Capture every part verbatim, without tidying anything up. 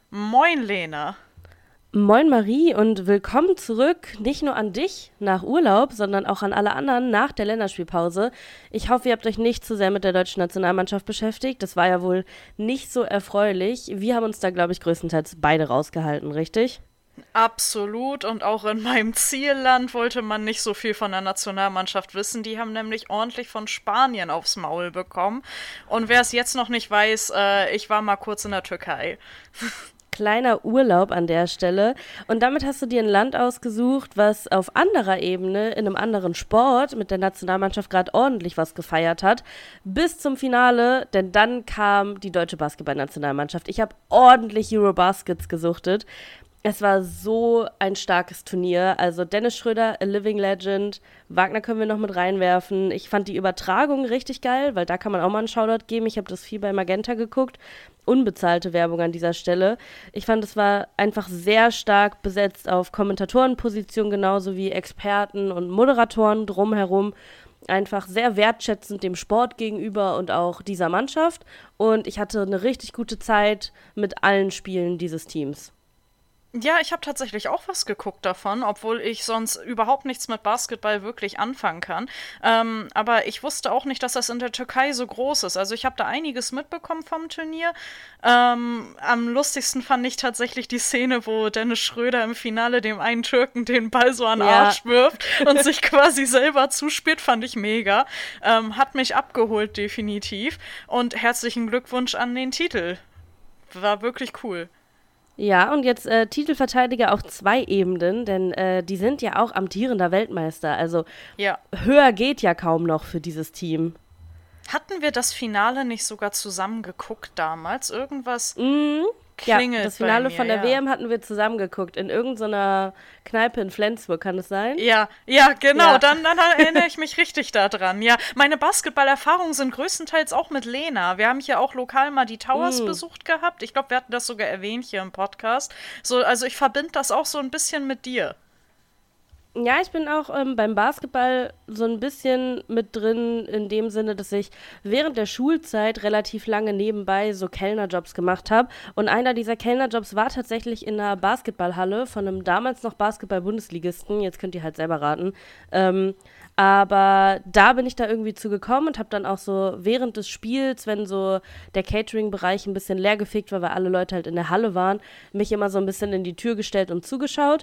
Moin, Lena. Moin Marie und willkommen zurück, nicht nur an dich nach Urlaub, sondern auch an alle anderen nach der Länderspielpause. Ich hoffe, ihr habt euch nicht zu sehr mit der deutschen Nationalmannschaft beschäftigt. Das war ja wohl nicht so erfreulich. Wir haben uns da, glaube ich, größtenteils beide rausgehalten, richtig? Absolut. Und auch in meinem Zielland wollte man nicht so viel von der Nationalmannschaft wissen. Die haben nämlich ordentlich von Spanien aufs Maul bekommen. Und wer es jetzt noch nicht weiß, äh, ich war mal kurz in der Türkei. Kleiner Urlaub an der Stelle. Und damit hast du dir ein Land ausgesucht, was auf anderer Ebene, in einem anderen Sport mit der Nationalmannschaft gerade ordentlich was gefeiert hat. Bis zum Finale, denn dann kam die deutsche Basketballnationalmannschaft. Ich habe ordentlich Eurobaskets gesuchtet. Es war so ein starkes Turnier. Also Dennis Schröder, a living legend. Wagner können wir noch mit reinwerfen. Ich fand die Übertragung richtig geil, weil da kann man auch mal einen Shoutout geben. Ich habe das viel bei Magenta geguckt. Unbezahlte Werbung an dieser Stelle. Ich fand, es war einfach sehr stark besetzt auf Kommentatorenpositionen, genauso wie Experten und Moderatoren drumherum. Einfach sehr wertschätzend dem Sport gegenüber und auch dieser Mannschaft. Und ich hatte eine richtig gute Zeit mit allen Spielen dieses Teams. Ja, ich habe tatsächlich auch was geguckt davon, obwohl ich sonst überhaupt nichts mit Basketball wirklich anfangen kann. Ähm, aber ich wusste auch nicht, dass das in der Türkei so groß ist. Also ich habe da einiges mitbekommen vom Turnier. Ähm, am lustigsten fand ich tatsächlich die Szene, wo Dennis Schröder im Finale dem einen Türken den Ball so an den Ja, Arsch wirft und sich quasi selber zuspielt, fand ich mega. Ähm, hat mich abgeholt, definitiv. Und herzlichen Glückwunsch an den Titel. War wirklich cool. ja, und jetzt äh, Titelverteidiger auf zwei Ebenen, denn äh, die sind ja auch amtierender Weltmeister. Also Ja. höher geht ja kaum noch für dieses Team. Hatten wir das Finale nicht sogar zusammen geguckt damals? Irgendwas Mhm. Ja, klingelt das bei Finale mir, von der ja. W M hatten wir zusammen geguckt, in irgendeiner Kneipe in Flensburg, kann es sein? Ja, ja, genau, Ja. dann, dann erinnere ich mich richtig daran. Ja, meine Basketballerfahrungen sind größtenteils auch mit Lena. Wir haben hier auch lokal mal die Towers Mhm. besucht gehabt. Ich glaube, wir hatten das sogar erwähnt hier im Podcast. So, also ich verbinde das auch so ein bisschen mit dir. Ja, ich bin auch ähm, beim Basketball so ein bisschen mit drin, in dem Sinne, dass ich während der Schulzeit relativ lange nebenbei so Kellnerjobs gemacht habe. Und einer dieser Kellnerjobs war tatsächlich in einer Basketballhalle von einem damals noch Basketball-Bundesligisten. Jetzt könnt ihr halt selber raten. Ähm, aber da bin ich da irgendwie zu gekommen und habe dann auch so während des Spiels, wenn so der Catering-Bereich ein bisschen leergefegt war, weil alle Leute halt in der Halle waren, mich immer so ein bisschen in die Tür gestellt und zugeschaut.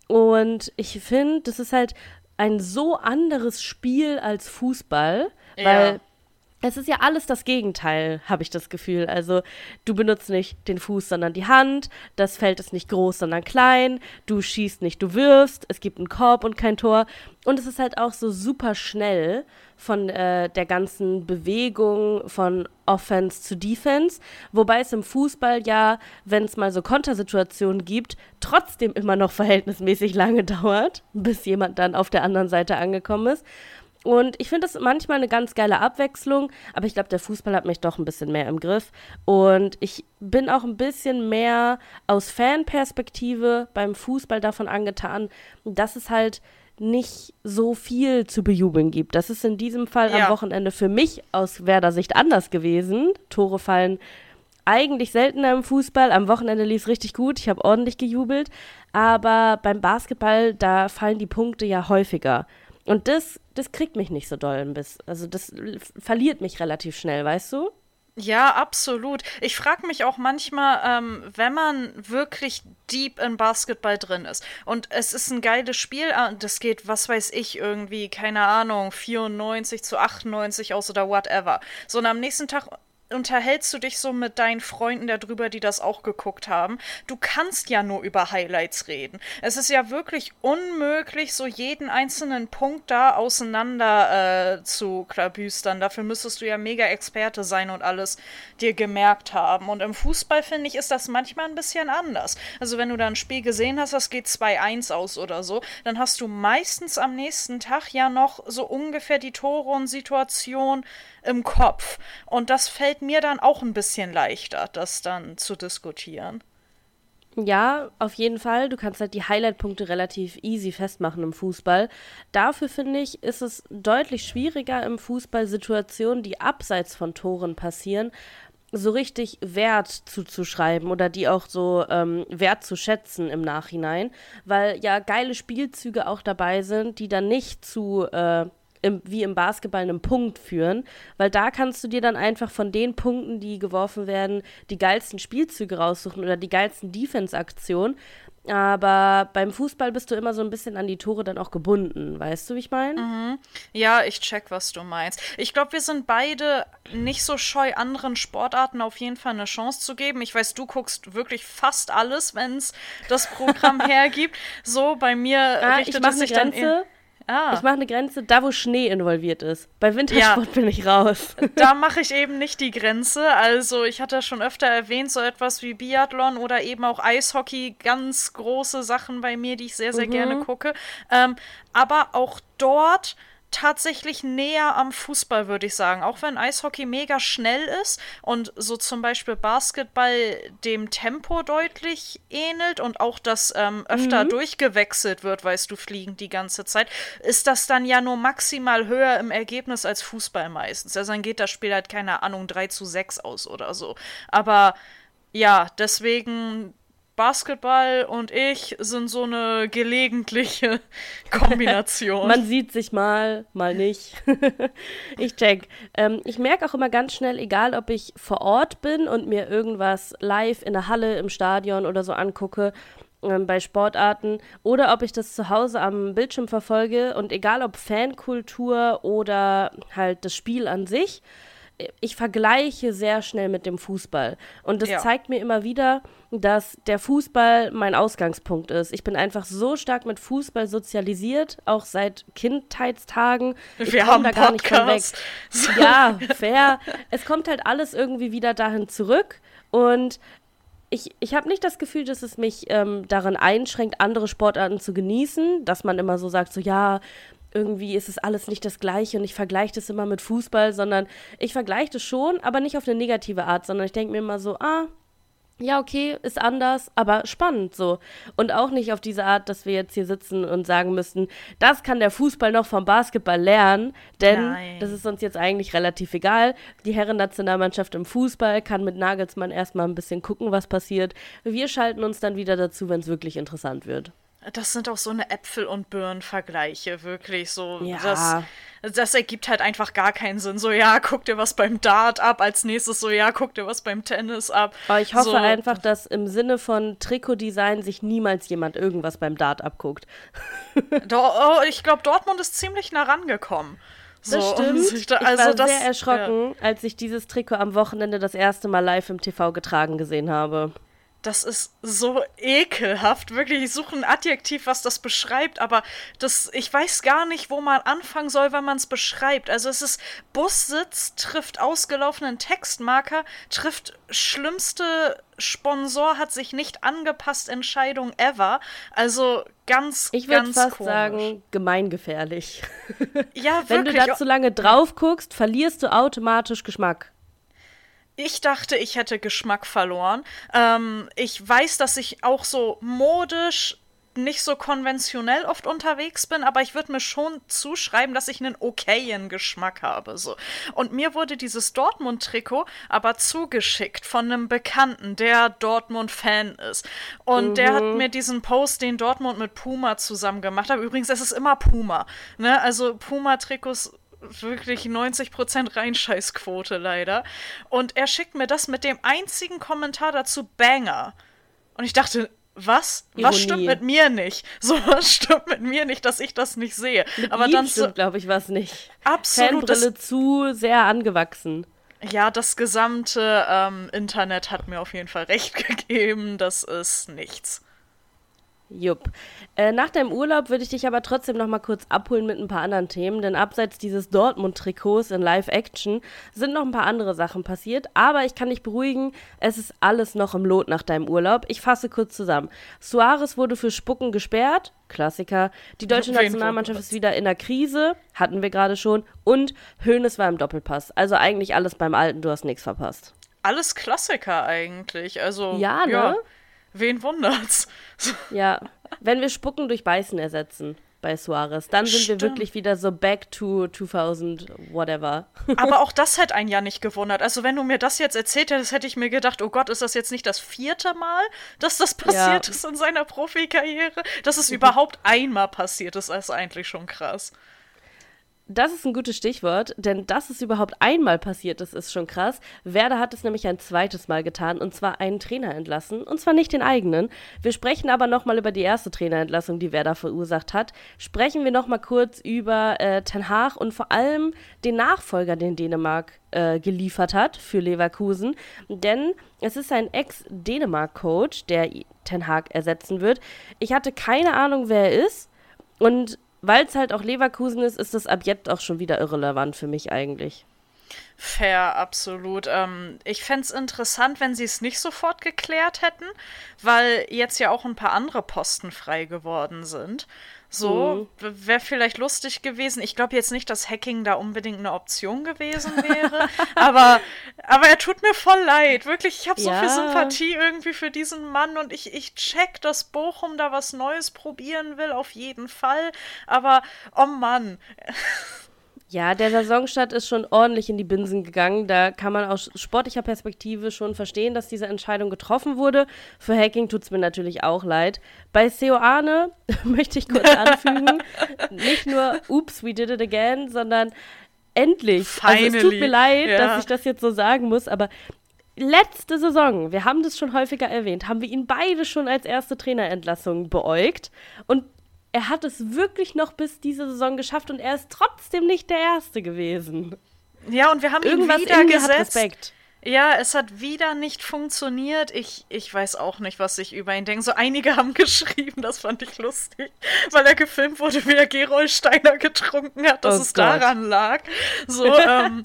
Und ich finde, das ist halt ein so anderes Spiel als Fußball, Ja. weil es ist ja alles das Gegenteil, habe ich das Gefühl. Also du benutzt nicht den Fuß, sondern die Hand. Das Feld ist nicht groß, sondern klein. Du schießt nicht, du wirfst. Es gibt einen Korb und kein Tor. Und es ist halt auch so super schnell von äh, der ganzen Bewegung von Offense zu Defense. Wobei es im Fußball ja, wenn es mal so Kontersituationen gibt, trotzdem immer noch verhältnismäßig lange dauert, bis jemand dann auf der anderen Seite angekommen ist. Und ich finde das manchmal eine ganz geile Abwechslung, aber ich glaube, der Fußball hat mich doch ein bisschen mehr im Griff. Und ich bin auch ein bisschen mehr aus Fanperspektive beim Fußball davon angetan, dass es halt nicht so viel zu bejubeln gibt. Das ist in diesem Fall am Ja. Wochenende für mich aus Werder Sicht anders gewesen. Tore fallen eigentlich seltener im Fußball. Am Wochenende lief es richtig gut. Ich habe ordentlich gejubelt. Aber beim Basketball, da fallen die Punkte ja häufiger. Und das, das kriegt mich nicht so doll ein bisschen. Also das l- verliert mich relativ schnell, weißt du? Ja, absolut. Ich frage mich auch manchmal, ähm, wenn man wirklich deep in Basketball drin ist und es ist ein geiles Spiel, äh, das geht, was weiß ich, irgendwie, keine Ahnung, vierundneunzig zu achtundneunzig aus oder whatever. So, und am nächsten Tag unterhältst du dich so mit deinen Freunden darüber, die das auch geguckt haben. Du kannst ja nur über Highlights reden. Es ist ja wirklich unmöglich, so jeden einzelnen Punkt da auseinander äh, zu klabüstern. Dafür müsstest du ja mega Experte sein und alles dir gemerkt haben. Und im Fußball, finde ich, ist das manchmal ein bisschen anders. Also wenn du da ein Spiel gesehen hast, das geht zwei eins aus oder so, dann hast du meistens am nächsten Tag ja noch so ungefähr die Tore und Situation im Kopf. Und das fällt mir dann auch ein bisschen leichter, das dann zu diskutieren. Ja, auf jeden Fall. Du kannst halt die Highlight-Punkte relativ easy festmachen im Fußball. Dafür finde ich, ist es deutlich schwieriger im Fußball Situationen, die abseits von Toren passieren, so richtig Wert zuzuschreiben oder die auch so ähm, wert zu schätzen im Nachhinein, weil ja geile Spielzüge auch dabei sind, die dann nicht zu, äh, im, wie im Basketball, einem Punkt führen, weil da kannst du dir dann einfach von den Punkten, die geworfen werden, die geilsten Spielzüge raussuchen oder die geilsten Defense-Aktionen. Aber beim Fußball bist du immer so ein bisschen an die Tore dann auch gebunden. Weißt du, wie ich meine? Mhm. Ja, ich check, was du meinst. Ich glaube, wir sind beide nicht so scheu, anderen Sportarten auf jeden Fall eine Chance zu geben. Ich weiß, du guckst wirklich fast alles, wenn es das Programm hergibt. So, bei mir Ah, richtet ich mach es sich eine dann Grenze. in... Ah. Ich mache eine Grenze da, wo Schnee involviert ist. Bei Wintersport Ja. bin ich raus. Da mache ich eben nicht die Grenze. Also ich hatte schon öfter erwähnt, so etwas wie Biathlon oder eben auch Eishockey, ganz große Sachen bei mir, die ich sehr, sehr Mhm. gerne gucke. Ähm, aber auch dort tatsächlich näher am Fußball, würde ich sagen. Auch wenn Eishockey mega schnell ist und so zum Beispiel Basketball dem Tempo deutlich ähnelt und auch das ähm, öfter Mhm. durchgewechselt wird, weißt du, fliegend die ganze Zeit, ist das dann ja nur maximal höher im Ergebnis als Fußball meistens. Also dann geht das Spiel halt, keine Ahnung, drei zu sechs aus oder so. Aber ja, deswegen Basketball und ich sind so eine gelegentliche Kombination. Man sieht sich mal, mal nicht. Ich check. Ähm, ich merke auch immer ganz schnell, egal ob ich vor Ort bin und mir irgendwas live in der Halle, im Stadion oder so angucke, ähm, bei Sportarten, oder ob ich das zu Hause am Bildschirm verfolge und egal ob Fankultur oder halt das Spiel an sich, ich vergleiche sehr schnell mit dem Fußball. Und das Ja. zeigt mir immer wieder, dass der Fußball mein Ausgangspunkt ist. Ich bin einfach so stark mit Fußball sozialisiert, auch seit Kindheitstagen. Ich Wir komm haben da gar nicht von weg. Podcast. So. Ja, fair. Es kommt halt alles irgendwie wieder dahin zurück. Und ich, ich habe nicht das Gefühl, dass es mich ähm, daran einschränkt, andere Sportarten zu genießen, dass man immer so sagt, so ja, irgendwie ist es alles nicht das Gleiche und ich vergleiche das immer mit Fußball, sondern ich vergleiche das schon, aber nicht auf eine negative Art, sondern ich denke mir immer so, ah, ja, okay, ist anders, aber spannend so. Und auch nicht auf diese Art, dass wir jetzt hier sitzen und sagen müssten, das kann der Fußball noch vom Basketball lernen, denn Nein. das ist uns jetzt eigentlich relativ egal. Die Herrennationalmannschaft im Fußball kann mit Nagelsmann erstmal ein bisschen gucken, was passiert. Wir schalten uns dann wieder dazu, wenn es wirklich interessant wird. Das sind auch so eine Äpfel- und Birnen-Vergleiche, wirklich so. Ja. Das, das ergibt halt einfach gar keinen Sinn. So, ja, guck dir was beim Dart ab, als nächstes so, ja, guck dir was beim Tennis ab. Aber ich hoffe so, einfach, dass im Sinne von Trikotdesign sich niemals jemand irgendwas beim Dart abguckt. Do, oh, ich glaube, Dortmund ist ziemlich nah rangekommen. So, Das und stimmt. sich da, Ich also war das, sehr erschrocken, als ich dieses Trikot am Wochenende das erste Mal live im T V getragen gesehen habe. Das ist so ekelhaft, wirklich. Ich suche ein Adjektiv, was das beschreibt, aber das, ich weiß gar nicht, wo man anfangen soll, wenn man es beschreibt. Also es ist Bussitz, trifft ausgelaufenen Textmarker, trifft schlimmste Sponsor, hat sich nicht angepasst, Entscheidung ever. Also ganz, Ich würde ganz fast komisch. sagen, gemeingefährlich. Ja, Wenn du wirklich. da zu lange drauf guckst, verlierst du automatisch Geschmack. Ich dachte, ich hätte Geschmack verloren. Ähm, ich weiß, dass ich auch so modisch nicht so konventionell oft unterwegs bin, aber ich würde mir schon zuschreiben, dass ich einen okayen Geschmack habe. So. Und mir wurde dieses Dortmund-Trikot aber zugeschickt von einem Bekannten, der Dortmund-Fan ist. Und Mhm. der hat mir diesen Post, den Dortmund mit Puma zusammen gemacht hat. Übrigens, es ist immer Puma. Ne? Also Puma-Trikots wirklich neunzig Prozent Reinscheißquote leider. Und er schickt mir das mit dem einzigen Kommentar dazu, Banger. Und ich dachte, was? Was Ironie. stimmt mit mir nicht? So, was stimmt mit mir nicht, dass ich das nicht sehe? Mit Aber ihm dann so, stimmt, glaube ich, was nicht. absolut, das, Fanbrille zu, sehr angewachsen. ja, das gesamte ähm, Internet hat mir auf jeden Fall recht gegeben, das ist nichts. Jupp. Äh, nach deinem Urlaub würde ich dich aber trotzdem noch mal kurz abholen mit ein paar anderen Themen, denn abseits dieses Dortmund-Trikots in Live-Action sind noch ein paar andere Sachen passiert, aber ich kann dich beruhigen, es ist alles noch im Lot nach deinem Urlaub. Ich fasse kurz zusammen. Suarez wurde für Spucken gesperrt, Klassiker. Die deutsche Wen Nationalmannschaft wundert's? ist wieder in der Krise, hatten wir gerade schon, und Hoeneß war im Doppelpass. Also eigentlich alles beim Alten, du hast nichts verpasst. Alles Klassiker eigentlich, also Ja, ne? wen wundert's? Ja, wenn wir Spucken durch Beißen ersetzen. bei Suarez. Dann sind Stimmt. wir wirklich wieder so back to zweitausend, whatever. Aber auch das hätte einen ja nicht gewundert. Also wenn du mir das jetzt erzählt hättest, hätte ich mir gedacht, oh Gott, ist das jetzt nicht das vierte Mal, dass das passiert Ja. ist in seiner Profikarriere? Dass es überhaupt einmal passiert ist, ist eigentlich schon krass. Das ist ein gutes Stichwort, denn dass es überhaupt einmal passiert ist, ist schon krass. Werder hat es nämlich ein zweites Mal getan, und zwar einen Trainer entlassen, und zwar nicht den eigenen. Wir sprechen aber nochmal über die erste Trainerentlassung, die Werder verursacht hat. Sprechen wir nochmal kurz über äh, Ten Hag und vor allem den Nachfolger, den Dänemark äh, geliefert hat für Leverkusen. Denn es ist ein Ex-Dänemark-Coach, der Ten Hag ersetzen wird. Ich hatte keine Ahnung, wer er ist, und weil es halt auch Leverkusen ist, ist das ab jetzt auch schon wieder irrelevant für mich eigentlich. Fair, absolut. Ähm, ich fände es interessant, wenn sie es nicht sofort geklärt hätten, weil jetzt ja auch ein paar andere Posten frei geworden sind. So, Mhm. wäre vielleicht lustig gewesen. Ich glaube jetzt nicht, dass Hacking da unbedingt eine Option gewesen wäre, aber, aber er tut mir voll leid. Wirklich, ich habe so Ja. viel Sympathie irgendwie für diesen Mann und ich, ich check, dass Bochum da was Neues probieren will, auf jeden Fall. Aber, oh Mann. Ja, der Saisonstart ist schon ordentlich in die Binsen gegangen. Da kann man aus sportlicher Perspektive schon verstehen, dass diese Entscheidung getroffen wurde. Für Hacking tut es mir natürlich auch leid. Bei Seoane möchte ich kurz anfügen, nicht nur Oops, we did it again, sondern endlich. Also es tut Finally. mir leid, Ja. dass ich das jetzt so sagen muss, aber letzte Saison, wir haben das schon häufiger erwähnt, haben wir ihn beide schon als erste Trainerentlassung beäugt. Und er hat es wirklich noch bis diese Saison geschafft und er ist trotzdem nicht der Erste gewesen. Ja, und wir haben Irgendwas ihn wieder in mir hat gesetzt. Respekt. Ja, es hat wieder nicht funktioniert. Ich, ich weiß auch nicht, was ich über ihn denke. So einige haben geschrieben, das fand ich lustig, weil er gefilmt wurde, wie er Gerolsteiner getrunken hat, dass Oh es Gott. daran lag. So, ähm,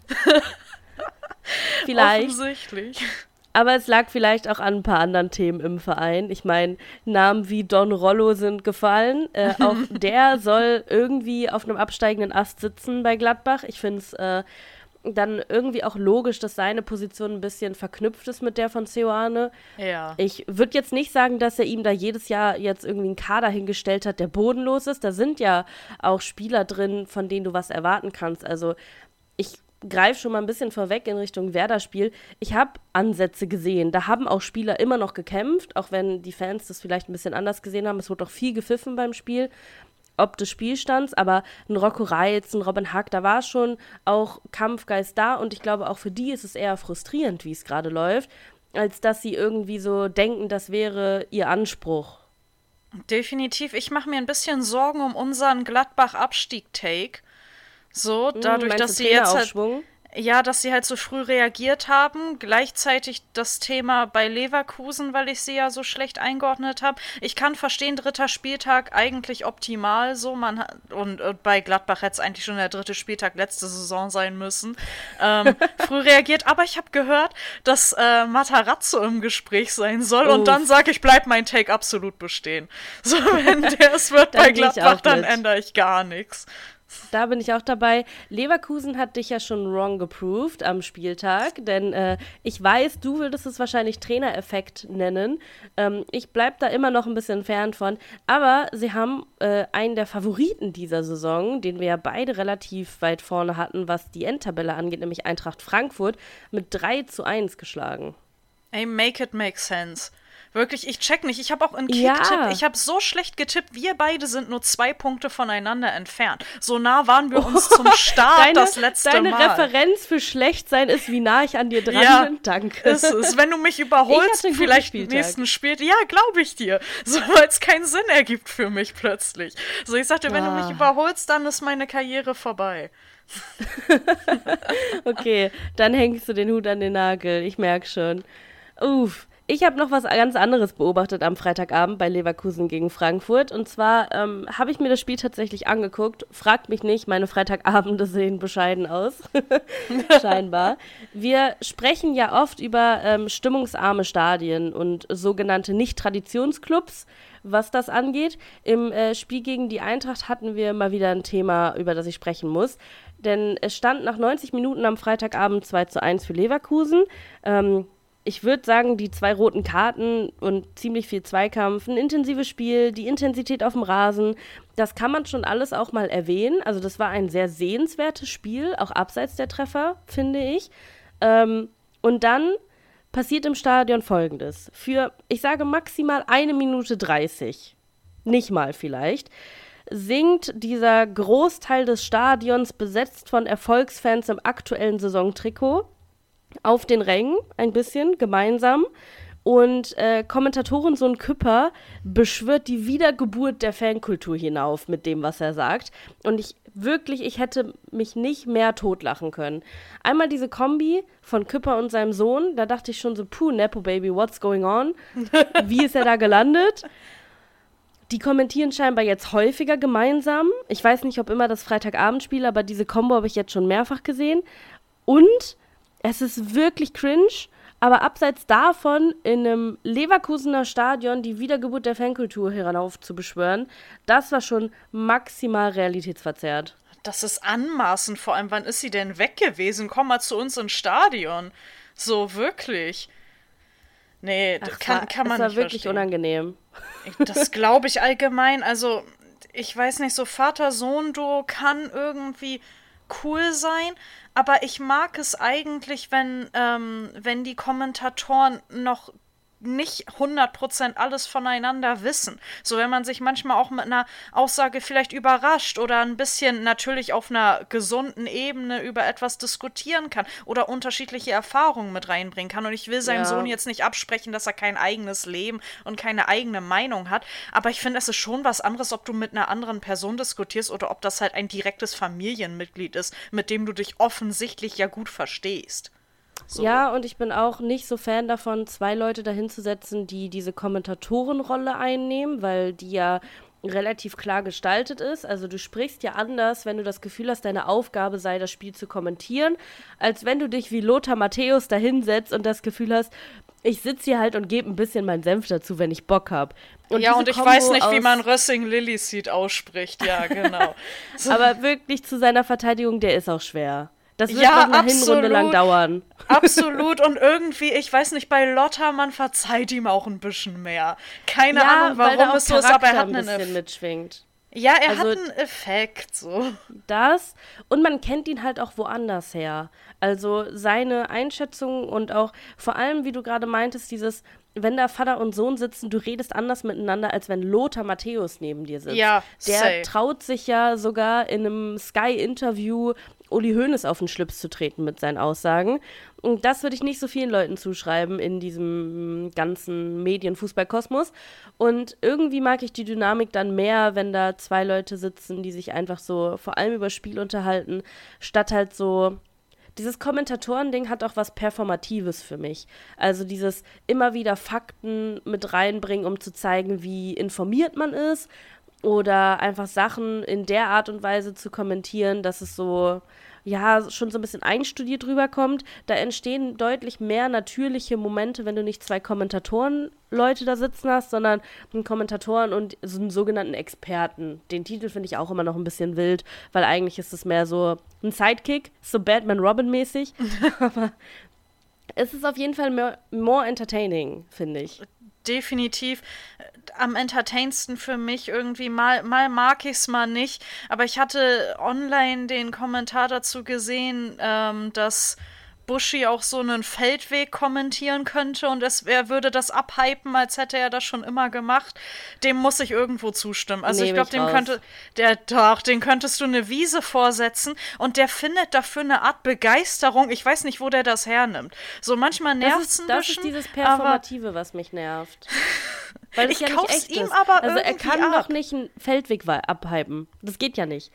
Vielleicht. offensichtlich. Aber es lag vielleicht auch an ein paar anderen Themen im Verein. Ich meine, Namen wie Don Rollo sind gefallen. Äh, auch der soll irgendwie auf einem absteigenden Ast sitzen bei Gladbach. Ich finde es äh, dann irgendwie auch logisch, dass seine Position ein bisschen verknüpft ist mit der von Seoane. Ja. Ich würde jetzt nicht sagen, dass er ihm da jedes Jahr jetzt irgendwie einen Kader hingestellt hat, der bodenlos ist. Da sind ja auch Spieler drin, von denen du was erwarten kannst. Also ich greife schon mal ein bisschen vorweg in Richtung Werder-Spiel. Ich habe Ansätze gesehen. Da haben auch Spieler immer noch gekämpft, auch wenn die Fans das vielleicht ein bisschen anders gesehen haben. Es wurde auch viel gepfiffen beim Spiel, ob des Spielstands, aber ein Rocco Reitz, ein Robin Hack, da war schon auch Kampfgeist da und ich glaube, auch für die ist es eher frustrierend, wie es gerade läuft, als dass sie irgendwie so denken, das wäre ihr Anspruch. Definitiv. Ich mache mir ein bisschen Sorgen um unseren Gladbach-Abstieg-Take. So, dadurch, Meinst du dass sie jetzt halt, Traineraufschwung? ja, dass sie halt so früh reagiert haben. Gleichzeitig das Thema bei Leverkusen, weil ich sie ja so schlecht eingeordnet habe. Ich kann verstehen, dritter Spieltag eigentlich optimal so. Man hat, und, und bei Gladbach hätte es eigentlich schon der dritte Spieltag letzte Saison sein müssen. Ähm, früh reagiert, aber ich habe gehört, dass äh, Matarazzo im Gespräch sein soll. Uff. Und dann sage ich, bleibt mein Take absolut bestehen. So, wenn der es wird Dann bei gehe ich Gladbach, auch dann mit. ändere ich gar nichts. Da bin ich auch dabei. Leverkusen hat dich ja schon wrong geproved am Spieltag, denn äh, ich weiß, du würdest es wahrscheinlich Trainereffekt nennen. Ähm, ich bleib da immer noch ein bisschen fern von. Aber sie haben äh, einen der Favoriten dieser Saison, den wir ja beide relativ weit vorne hatten, was die Endtabelle angeht, nämlich Eintracht Frankfurt, mit drei zu eins geschlagen. Ey, make it make sense. Wirklich, ich check nicht. Ich habe auch in Ja. Kicktipp, ich habe so schlecht getippt. Wir beide sind nur zwei Punkte voneinander entfernt. So nah waren wir uns zum Start Deine, das letzte deine Mal. Referenz für schlecht sein ist, wie nah ich an dir dran Ja, bin. Danke. Ist es. Wenn du mich Ich überholst, hatte einen guten vielleicht Spieltag. nächsten Spiel. Ja, glaube ich dir. So, weil es keinen Sinn ergibt für mich plötzlich. So, ich sagte, wenn du mich Ah. überholst, dann ist meine Karriere vorbei. Okay, dann hängst du den Hut an den Nagel. Ich merke schon. Uff. Ich habe noch was ganz anderes beobachtet am Freitagabend bei Leverkusen gegen Frankfurt. Und zwar ähm, habe ich mir das Spiel tatsächlich angeguckt. Fragt mich nicht, meine Freitagabende sehen bescheiden aus. Scheinbar. Wir sprechen ja oft über ähm, stimmungsarme Stadien und sogenannte Nicht-Traditionsclubs, was das angeht. Im äh, Spiel gegen die Eintracht hatten wir mal wieder ein Thema, über das ich sprechen muss. Denn es stand nach neunzig Minuten am Freitagabend zwei zu eins für Leverkusen. Ähm, ich würde sagen, die zwei roten Karten und ziemlich viel Zweikampf, ein intensives Spiel, die Intensität auf dem Rasen, das kann man schon alles auch mal erwähnen. Also das war ein sehr sehenswertes Spiel, auch abseits der Treffer, finde ich. Ähm, und dann passiert im Stadion Folgendes. Für, ich sage maximal eine Minute dreißig, nicht mal vielleicht, singt dieser Großteil des Stadions, besetzt von Erfolgsfans im aktuellen Saisontrikot, auf den Rängen ein bisschen gemeinsam. Und äh, Kommentatorensohn Küpper beschwört die Wiedergeburt der Fankultur hinauf mit dem, was er sagt. Und ich wirklich, ich hätte mich nicht mehr totlachen können. Einmal diese Kombi von Küpper und seinem Sohn, da dachte ich schon so, puh, Nepo Baby, what's going on? Wie ist er da gelandet? Die kommentieren scheinbar jetzt häufiger gemeinsam. Ich weiß nicht, ob immer das Freitagabendspiel, aber diese Kombo habe ich jetzt schon mehrfach gesehen. Und es ist wirklich cringe. Aber abseits davon, in einem Leverkusener Stadion die Wiedergeburt der Fankultur herauf zu beschwören, das war schon maximal realitätsverzerrt. Das ist anmaßend, vor allem, wann ist sie denn weg gewesen? Komm mal zu uns ins Stadion. So, wirklich. Nee, Ach, kann, war, kann man das war nicht wirklich verstehen. Unangenehm. Das glaube ich allgemein. Also, ich weiß nicht, so Vater-Sohn-Duo kann irgendwie cool sein, aber ich mag es eigentlich, wenn, ähm, wenn die Kommentatoren noch nicht hundert Prozent alles voneinander wissen. So, wenn man sich manchmal auch mit einer Aussage vielleicht überrascht oder ein bisschen natürlich auf einer gesunden Ebene über etwas diskutieren kann oder unterschiedliche Erfahrungen mit reinbringen kann. Und ich will seinem Ja. Sohn jetzt nicht absprechen, dass er kein eigenes Leben und keine eigene Meinung hat, aber ich finde, es ist schon was anderes, ob du mit einer anderen Person diskutierst oder ob das halt ein direktes Familienmitglied ist, mit dem du dich offensichtlich ja gut verstehst. So. Ja, und ich bin auch nicht so Fan davon, zwei Leute dahinzusetzen, die diese Kommentatorenrolle einnehmen, weil die ja relativ klar gestaltet ist. Also du sprichst ja anders, wenn du das Gefühl hast, deine Aufgabe sei, das Spiel zu kommentieren, als wenn du dich wie Lothar Matthäus dahinsetzt und das Gefühl hast, ich sitze hier halt und gebe ein bisschen meinen Senf dazu, wenn ich Bock habe. Ja, und ich Kombo weiß nicht, wie man Rössing Liliseed ausspricht. Ja, genau. So. Aber wirklich zu seiner Verteidigung, der ist auch schwer. Das wird ja, noch eine absolut, Hinrunde lang dauern. Absolut. Und irgendwie, ich weiß nicht, bei Lothar, man verzeiht ihm auch ein bisschen mehr. Keine ja, Ahnung, warum es so ist, aber er hat ein einen bisschen mitschwingt. Ja, er also, hat einen Effekt, so. Das, und man kennt ihn halt auch woanders her. Also seine Einschätzung und auch vor allem, wie du gerade meintest, dieses, wenn da Vater und Sohn sitzen, du redest anders miteinander, als wenn Lothar Matthäus neben dir sitzt. Ja, Der safe. traut sich ja sogar in einem Sky-Interview Uli Hoeneß auf den Schlips zu treten mit seinen Aussagen. Und das würde ich nicht so vielen Leuten zuschreiben in diesem ganzen Medien-Fußball-Kosmos. Und irgendwie mag ich die Dynamik dann mehr, wenn da zwei Leute sitzen, die sich einfach so vor allem über Spiel unterhalten, statt halt so. Dieses Kommentatoren-Ding hat auch was Performatives für mich. Also dieses immer wieder Fakten mit reinbringen, um zu zeigen, wie informiert man ist. Oder einfach Sachen in der Art und Weise zu kommentieren, dass es so, ja, schon so ein bisschen einstudiert rüberkommt. Da entstehen deutlich mehr natürliche Momente, wenn du nicht zwei Kommentatoren-Leute da sitzen hast, sondern einen Kommentatoren und so einen sogenannten Experten. Den Titel finde ich auch immer noch ein bisschen wild, weil eigentlich ist es mehr so ein Sidekick, so Batman-Robin-mäßig. Aber es ist auf jeden Fall mehr, more entertaining, finde ich. Definitiv am entertainsten für mich irgendwie. Mal, mal mag ich es, mal nicht. Aber ich hatte online den Kommentar dazu gesehen, ähm, dass Buschi auch so einen Feldweg kommentieren könnte und es, er würde das abhypen, als hätte er das schon immer gemacht. Dem muss ich irgendwo zustimmen. Also Nehm ich glaube, ich dem raus. könnte, der doch, den könntest du eine Wiese vorsetzen und der findet dafür eine Art Begeisterung. Ich weiß nicht, wo der das hernimmt. So manchmal nervt es ein das bisschen. Das ist dieses Performative, was mich nervt. Weil ich ja nicht kauf's echt ihm ist. aber also er irgendwie kann ab. doch nicht einen Feldweg abhypen. Das geht ja nicht.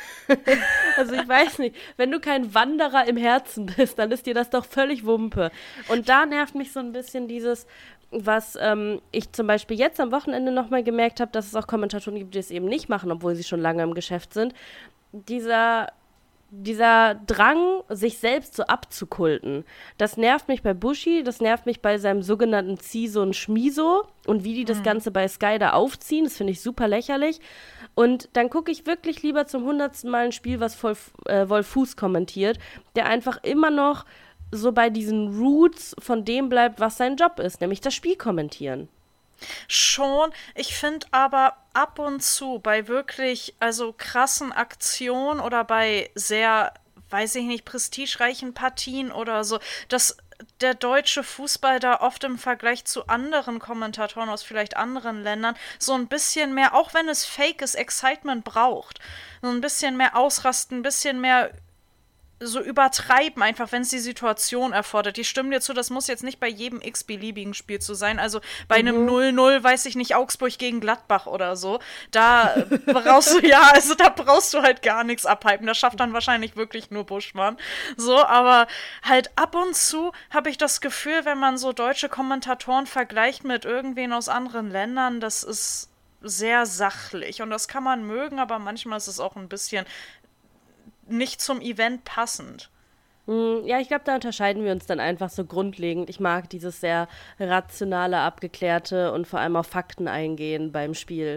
Also ich weiß nicht, wenn du kein Wanderer im Herzen bist, dann ist dir das doch völlig Wumpe. Und da nervt mich so ein bisschen dieses, was ähm, ich zum Beispiel jetzt am Wochenende nochmal gemerkt habe, dass es auch Kommentatoren gibt, die es eben nicht machen, obwohl sie schon lange im Geschäft sind. Dieser Dieser Drang, sich selbst so abzukulten, das nervt mich bei Buschi, das nervt mich bei seinem sogenannten Ziso und Schmiso und wie die das Ganze bei Sky da aufziehen, das finde ich super lächerlich. Und dann gucke ich wirklich lieber zum hundertsten Mal ein Spiel, was voll, äh, Wolf Fuß kommentiert, der einfach immer noch so bei diesen Roots von dem bleibt, was sein Job ist, nämlich das Spiel kommentieren. Schon, ich finde aber ab und zu bei wirklich, also krassen Aktionen oder bei sehr, weiß ich nicht, prestigereichen Partien oder so, dass der deutsche Fußball da oft im Vergleich zu anderen Kommentatoren aus vielleicht anderen Ländern so ein bisschen mehr, auch wenn es fake ist, Excitement braucht. So ein bisschen mehr ausrasten, ein bisschen mehr so übertreiben, einfach wenn es die Situation erfordert. Ich stimme dir zu, das muss jetzt nicht bei jedem x-beliebigen Spiel zu sein. Also bei mhm. einem null null, weiß ich nicht, Augsburg gegen Gladbach oder so. Da brauchst du, ja, also da brauchst du halt gar nichts abhypen. Das schafft dann wahrscheinlich wirklich nur Buschmann. So, aber halt ab und zu habe ich das Gefühl, wenn man so deutsche Kommentatoren vergleicht mit irgendwen aus anderen Ländern, das ist sehr sachlich. Und das kann man mögen, aber manchmal ist es auch ein bisschen nicht zum Event passend. Ja, ich glaube, da unterscheiden wir uns dann einfach so grundlegend. Ich mag dieses sehr rationale, abgeklärte und vor allem auf Fakten eingehen beim Spiel.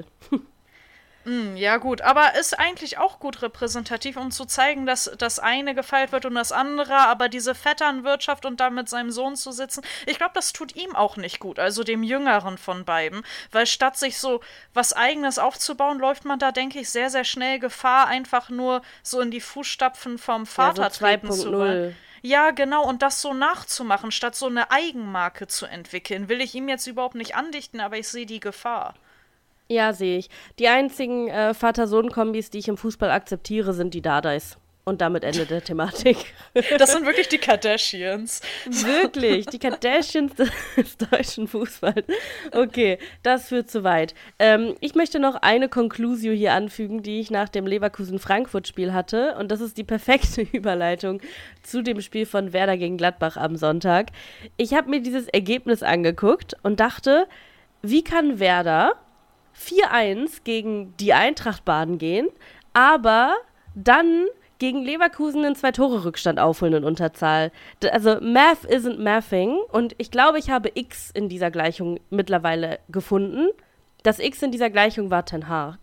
Mm, ja gut, aber ist eigentlich auch gut repräsentativ, um zu zeigen, dass das eine gefeiert wird und das andere, aber diese Vetternwirtschaft und da mit seinem Sohn zu sitzen, ich glaube, das tut ihm auch nicht gut, also dem Jüngeren von beiden, weil statt sich so was Eigenes aufzubauen, läuft man da, denke ich, sehr, sehr schnell Gefahr, einfach nur so in die Fußstapfen vom Vater ja, so treten zu wollen. Ja, genau, und das so nachzumachen, statt so eine Eigenmarke zu entwickeln, will ich ihm jetzt überhaupt nicht andichten, aber ich sehe die Gefahr. Ja, sehe ich. Die einzigen äh, Vater-Sohn-Kombis, die ich im Fußball akzeptiere, sind die Dardais. Und damit Ende der Thematik. Das sind wirklich die Kardashians. Wirklich, die Kardashians des deutschen Fußballs. Okay, das führt zu weit. Ähm, ich möchte noch eine Conclusio hier anfügen, die ich nach dem Leverkusen-Frankfurt-Spiel hatte. Und das ist die perfekte Überleitung zu dem Spiel von Werder gegen Gladbach am Sonntag. Ich habe mir dieses Ergebnis angeguckt und dachte, wie kann Werder vier eins gegen die Eintracht Baden gehen, aber dann gegen Leverkusen einen Zwei-Tore-Rückstand aufholen in Unterzahl. Also Math isn't mathing und ich glaube, ich habe X in dieser Gleichung mittlerweile gefunden. Das X in dieser Gleichung war Ten Hag.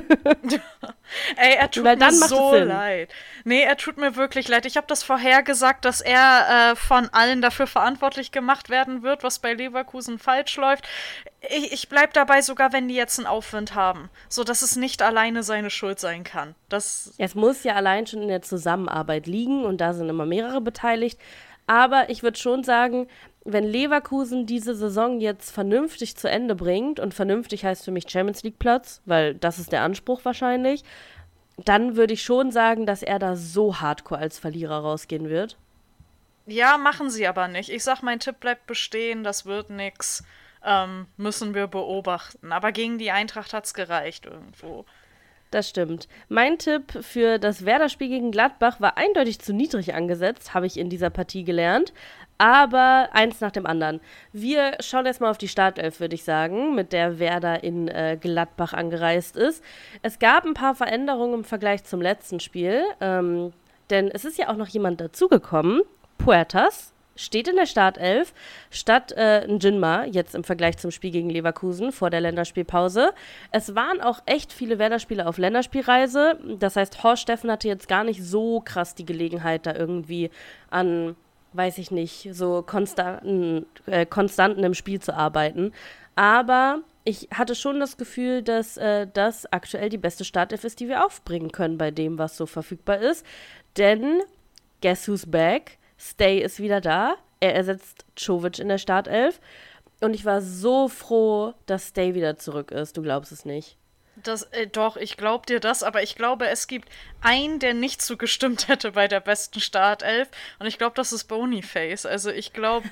Ey, er tut Weil mir dann macht so es Sinn. leid. Nee, er tut mir wirklich leid. Ich habe das vorher gesagt, dass er äh, von allen dafür verantwortlich gemacht werden wird, was bei Leverkusen falsch läuft. Ich, ich bleib dabei, sogar wenn die jetzt einen Aufwind haben. So, dass es nicht alleine seine Schuld sein kann. Das Es muss ja allein schon in der Zusammenarbeit liegen und da sind immer mehrere beteiligt. Aber ich würde schon sagen, wenn Leverkusen diese Saison jetzt vernünftig zu Ende bringt, und vernünftig heißt für mich Champions League Platz, weil das ist der Anspruch wahrscheinlich, dann würde ich schon sagen, dass er da so hardcore als Verlierer rausgehen wird. Ja, machen sie aber nicht. Ich sag, mein Tipp bleibt bestehen, das wird nix. Ähm, müssen wir beobachten. Aber gegen die Eintracht hat's gereicht irgendwo. Das stimmt. Mein Tipp für das Werder-Spiel gegen Gladbach war eindeutig zu niedrig angesetzt, habe ich in dieser Partie gelernt. Aber eins nach dem anderen. Wir schauen jetzt mal auf die Startelf, würde ich sagen, mit der Werder in äh, Gladbach angereist ist. Es gab ein paar Veränderungen im Vergleich zum letzten Spiel, ähm, denn es ist ja auch noch jemand dazugekommen. Puertas steht in der Startelf statt äh, Njinma, jetzt im Vergleich zum Spiel gegen Leverkusen vor der Länderspielpause. Es waren auch echt viele Werder-Spieler auf Länderspielreise. Das heißt, Horst Steffen hatte jetzt gar nicht so krass die Gelegenheit, da irgendwie an, weiß ich nicht, so konstanten, äh, konstanten im Spiel zu arbeiten. Aber ich hatte schon das Gefühl, dass äh, das aktuell die beste Startelf ist, die wir aufbringen können bei dem, was so verfügbar ist. Denn, guess who's back? Stay ist wieder da. Er ersetzt Čović in der Startelf. Und ich war so froh, dass Stay wieder zurück ist. Du glaubst es nicht. Das, äh, doch, ich glaub dir das, aber ich glaube, es gibt einen, der nicht zugestimmt hätte bei der besten Startelf. Und ich glaube, das ist Boniface. Also ich glaube...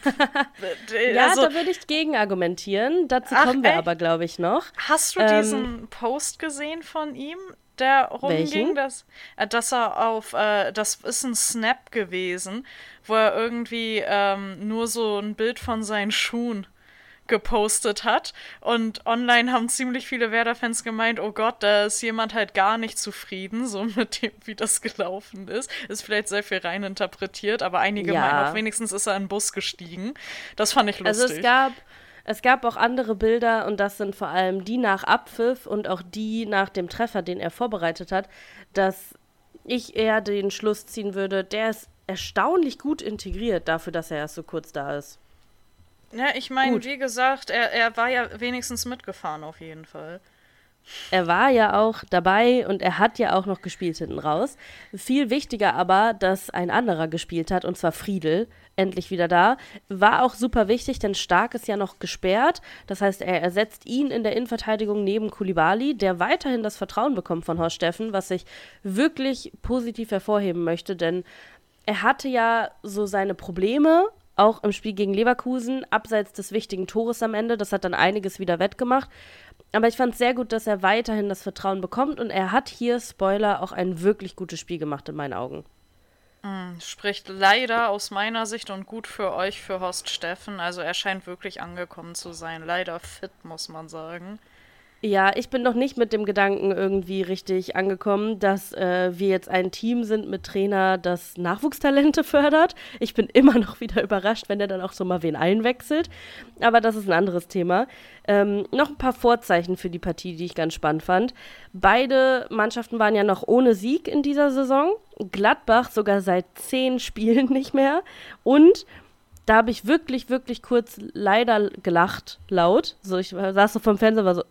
ja, also, da würde ich gegen argumentieren. Dazu ach, kommen wir ey? aber, glaube ich, noch. Hast du ähm, diesen Post gesehen von ihm, der rumging? Dass, äh, dass er auf... Äh, das ist ein Snap gewesen, wo er irgendwie ähm, nur so ein Bild von seinen Schuhen gepostet hat. Und online haben ziemlich viele Werder-Fans gemeint, oh Gott, da ist jemand halt gar nicht zufrieden, so mit dem, wie das gelaufen ist. Ist vielleicht sehr viel rein interpretiert, aber einige Ja. meinen auch, wenigstens ist er in den Bus gestiegen. Das fand ich lustig. Also es gab, es gab auch andere Bilder und das sind vor allem die nach Abpfiff und auch die nach dem Treffer, den er vorbereitet hat, dass ich eher den Schluss ziehen würde, der ist erstaunlich gut integriert dafür, dass er erst so kurz da ist. Ja, ich meine, wie gesagt, er, er war ja wenigstens mitgefahren auf jeden Fall. Er war ja auch dabei und er hat ja auch noch gespielt hinten raus. Viel wichtiger aber, dass ein anderer gespielt hat, und zwar Friedl, endlich wieder da. War auch super wichtig, denn Stark ist ja noch gesperrt. Das heißt, er ersetzt ihn in der Innenverteidigung neben Koulibaly, der weiterhin das Vertrauen bekommt von Horst Steffen, was ich wirklich positiv hervorheben möchte, denn er hatte ja so seine Probleme, auch im Spiel gegen Leverkusen, abseits des wichtigen Tores am Ende. Das hat dann einiges wieder wettgemacht. Aber ich fand es sehr gut, dass er weiterhin das Vertrauen bekommt und er hat hier, Spoiler, auch ein wirklich gutes Spiel gemacht in meinen Augen. Mm, spricht leider aus meiner Sicht und gut für euch, für Horst Steffen. Also er scheint wirklich angekommen zu sein. Leider fit, muss man sagen. Ja, ich bin noch nicht mit dem Gedanken irgendwie richtig angekommen, dass äh, wir jetzt ein Team sind mit Trainer, das Nachwuchstalente fördert. Ich bin immer noch wieder überrascht, wenn er dann auch so mal wen einwechselt. Aber das ist ein anderes Thema. Ähm, noch ein paar Vorzeichen für die Partie, die ich ganz spannend fand. Beide Mannschaften waren ja noch ohne Sieg in dieser Saison. Gladbach sogar seit zehn Spielen nicht mehr. Und da habe ich wirklich, wirklich kurz leider gelacht, laut. So, ich saß so vom Fernseher, war so,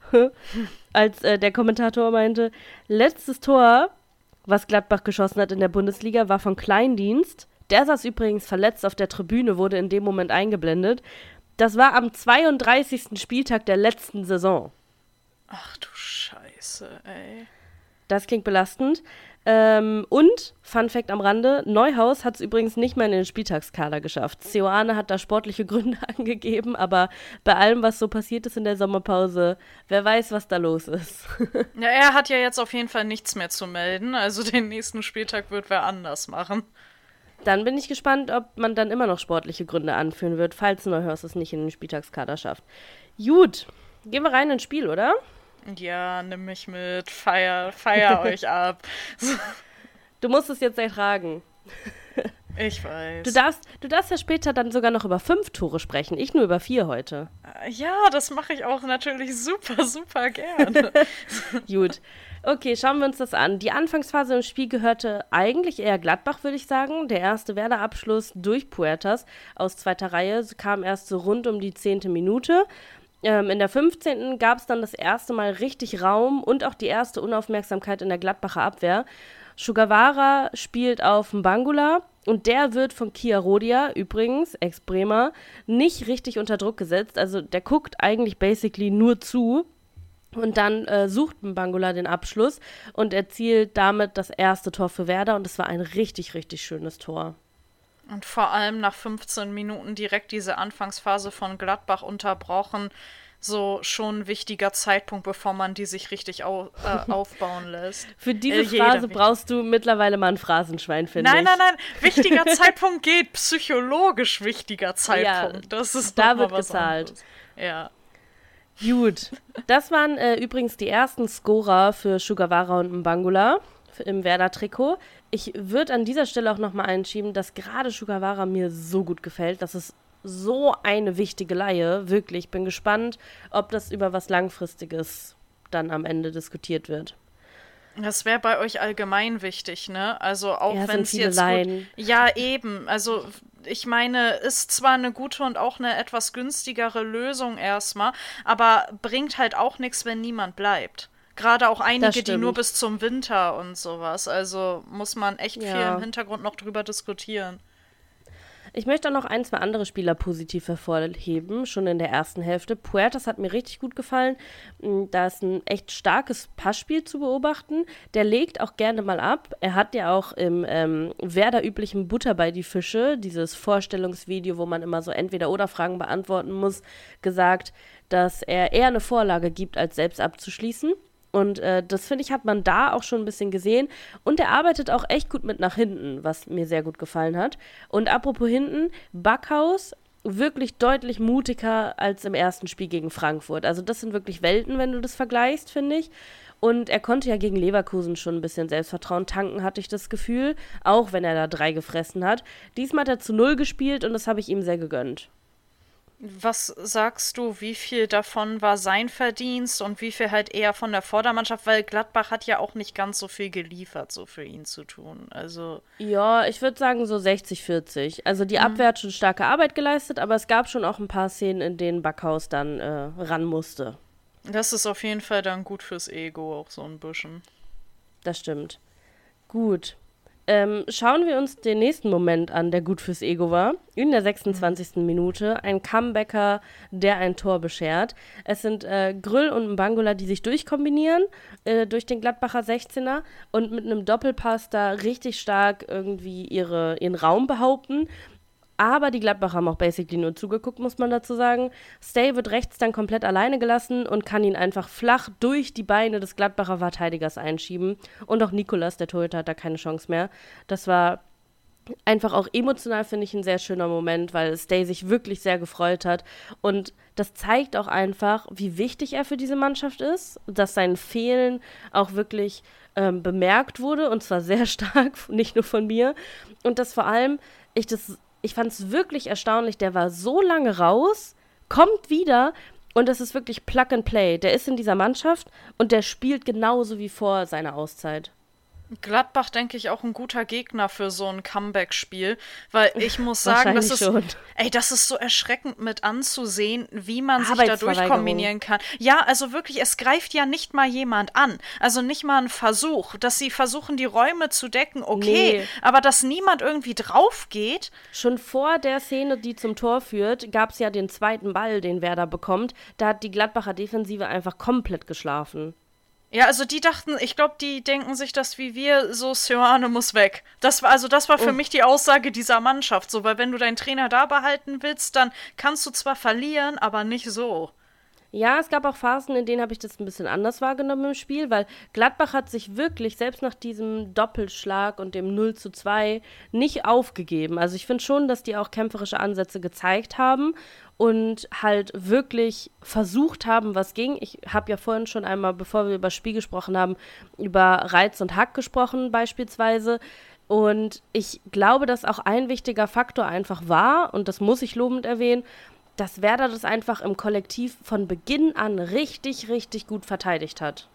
als äh, der Kommentator meinte, letztes Tor, was Gladbach geschossen hat in der Bundesliga, war von Kleindienst. Der saß übrigens verletzt auf der Tribüne, wurde in dem Moment eingeblendet. Das war am zweiunddreißigsten Spieltag der letzten Saison. Ach du Scheiße, ey. Das klingt belastend. Ähm, und, Fun Fact am Rande, Neuhaus hat es übrigens nicht mehr in den Spieltagskader geschafft. Seoane hat da sportliche Gründe angegeben, aber bei allem, was so passiert ist in der Sommerpause, wer weiß, was da los ist. Ja, er hat ja jetzt auf jeden Fall nichts mehr zu melden, also den nächsten Spieltag wird wer anders machen. Dann bin ich gespannt, ob man dann immer noch sportliche Gründe anführen wird, falls Neuhaus es nicht in den Spieltagskader schafft. Gut, gehen wir rein ins Spiel, oder? Ja, nimm mich mit, feier, feier euch ab. Du musst es jetzt ertragen. Ich weiß. Du darfst, du darfst ja später dann sogar noch über fünf Tore sprechen, ich nur über vier heute. Ja, das mache ich auch natürlich super, super gerne. Gut. Okay, schauen wir uns das an. Die Anfangsphase im Spiel gehörte eigentlich eher Gladbach, würde ich sagen. Der erste Werder-Abschluss durch Puertas aus zweiter Reihe kam erst so rund um die zehnte Minute. Ähm, in der fünfzehnten gab es dann das erste Mal richtig Raum und auch die erste Unaufmerksamkeit in der Gladbacher Abwehr. Sugawara spielt auf Mbangula und der wird von Kia Rodia, übrigens, Ex-Bremer, nicht richtig unter Druck gesetzt. Also der guckt eigentlich basically nur zu und dann äh, sucht Mbangula den Abschluss und erzielt damit das erste Tor für Werder und es war ein richtig, richtig schönes Tor. Und vor allem nach fünfzehn Minuten direkt diese Anfangsphase von Gladbach unterbrochen. So schon ein wichtiger Zeitpunkt, bevor man die sich richtig au- äh, aufbauen lässt. Für diese äh, Phrase brauchst du mittlerweile mal ein Phrasenschwein, finde nein, ich. Nein, nein, nein. Wichtiger Zeitpunkt geht. Psychologisch wichtiger Zeitpunkt. Ja, das ist da noch wird mal was gezahlt. anderes. Ja. Gut. Das waren äh, übrigens die ersten Scorer für Sugawara und Mbangula im Werder-Trikot. Ich würde an dieser Stelle auch nochmal einschieben, dass gerade Sugawara mir so gut gefällt. Das ist so eine wichtige Leihe. Wirklich, ich bin gespannt, ob das über was Langfristiges dann am Ende diskutiert wird. Das wäre bei euch allgemein wichtig, ne? Also auch Ja, wenn sind es viele jetzt Laien. gut, ja eben, also ich meine, ist zwar eine gute und auch eine etwas günstigere Lösung erstmal, aber bringt halt auch nichts, wenn niemand bleibt. Gerade auch einige, die nur bis zum Winter und sowas. Also muss man echt Ja. viel im Hintergrund noch drüber diskutieren. Ich möchte auch noch ein, zwei andere Spieler positiv hervorheben, schon in der ersten Hälfte. Puertas hat mir richtig gut gefallen. Da ist ein echt starkes Passspiel zu beobachten. Der legt auch gerne mal ab. Er hat ja auch im ähm, Werder-üblichen Butter bei die Fische, dieses Vorstellungsvideo, wo man immer so Entweder-oder-Fragen beantworten muss, gesagt, dass er eher eine Vorlage gibt, als selbst abzuschließen. Und äh, das, finde ich, hat man da auch schon ein bisschen gesehen. Und er arbeitet auch echt gut mit nach hinten, was mir sehr gut gefallen hat. Und apropos hinten, Backhaus wirklich deutlich mutiger als im ersten Spiel gegen Frankfurt. Also das sind wirklich Welten, wenn du das vergleichst, finde ich. Und er konnte ja gegen Leverkusen schon ein bisschen Selbstvertrauen tanken, hatte ich das Gefühl. Auch wenn er da drei gefressen hat. Diesmal hat er zu null gespielt und das habe ich ihm sehr gegönnt. Was sagst du, wie viel davon war sein Verdienst und wie viel halt eher von der Vordermannschaft? Weil Gladbach hat ja auch nicht ganz so viel geliefert, so für ihn zu tun. Also. Ja, ich würde sagen so sechzig vierzig. Also die Abwehr hat schon starke Arbeit geleistet, aber es gab schon auch ein paar Szenen, in denen Backhaus dann äh, ran musste. Das ist auf jeden Fall dann gut fürs Ego, auch so ein bisschen. Das stimmt. Gut. Ähm, schauen wir uns den nächsten Moment an, der gut fürs Ego war. In der sechsundzwanzigsten Minute ein Comebacker, der ein Tor beschert. Es sind äh, Grüll und Mbangula, die sich durchkombinieren äh, durch den Gladbacher sechzehner und mit einem Doppelpass da richtig stark irgendwie ihre, ihren Raum behaupten. Aber die Gladbacher haben auch basically nur zugeguckt, muss man dazu sagen. Stay wird rechts dann komplett alleine gelassen und kann ihn einfach flach durch die Beine des Gladbacher Verteidigers einschieben. Und auch Nicolas, der Torhüter, hat da keine Chance mehr. Das war einfach auch emotional, finde ich, ein sehr schöner Moment, weil Stay sich wirklich sehr gefreut hat. Und das zeigt auch einfach, wie wichtig er für diese Mannschaft ist, dass sein Fehlen auch wirklich ähm, bemerkt wurde, und zwar sehr stark, nicht nur von mir. Und dass vor allem ich das Ich fand es wirklich erstaunlich, der war so lange raus, kommt wieder und das ist wirklich Plug and Play. Der ist in dieser Mannschaft und der spielt genauso wie vor seiner Auszeit. Gladbach, denke ich, auch ein guter Gegner für so ein Comeback-Spiel, weil ich muss sagen, das ist, schon. ey, das ist so erschreckend mit anzusehen, wie man sich da durchkombinieren kann. Ja, also wirklich, es greift ja nicht mal jemand an, also nicht mal ein Versuch, dass sie versuchen, die Räume zu decken, okay, nee. Aber dass niemand irgendwie drauf geht. Schon vor der Szene, die zum Tor führt, gab es ja den zweiten Ball, den Werder bekommt, da hat die Gladbacher Defensive einfach komplett geschlafen. Ja, also die dachten, ich glaube, die denken sich das wie wir, so Seoane muss weg. Das war, also das war für oh. mich die Aussage dieser Mannschaft, so, weil wenn du deinen Trainer da behalten willst, dann kannst du zwar verlieren, aber nicht so. Ja, es gab auch Phasen, in denen habe ich das ein bisschen anders wahrgenommen im Spiel, weil Gladbach hat sich wirklich, selbst nach diesem Doppelschlag und dem null zu zwei, nicht aufgegeben. Also ich finde schon, dass die auch kämpferische Ansätze gezeigt haben und halt wirklich versucht haben, was ging. Ich habe ja vorhin schon einmal, bevor wir über das Spiel gesprochen haben, über Reiz und Hack gesprochen beispielsweise. Und ich glaube, dass auch ein wichtiger Faktor einfach war, und das muss ich lobend erwähnen, dass Werder das einfach im Kollektiv von Beginn an richtig, richtig gut verteidigt hat.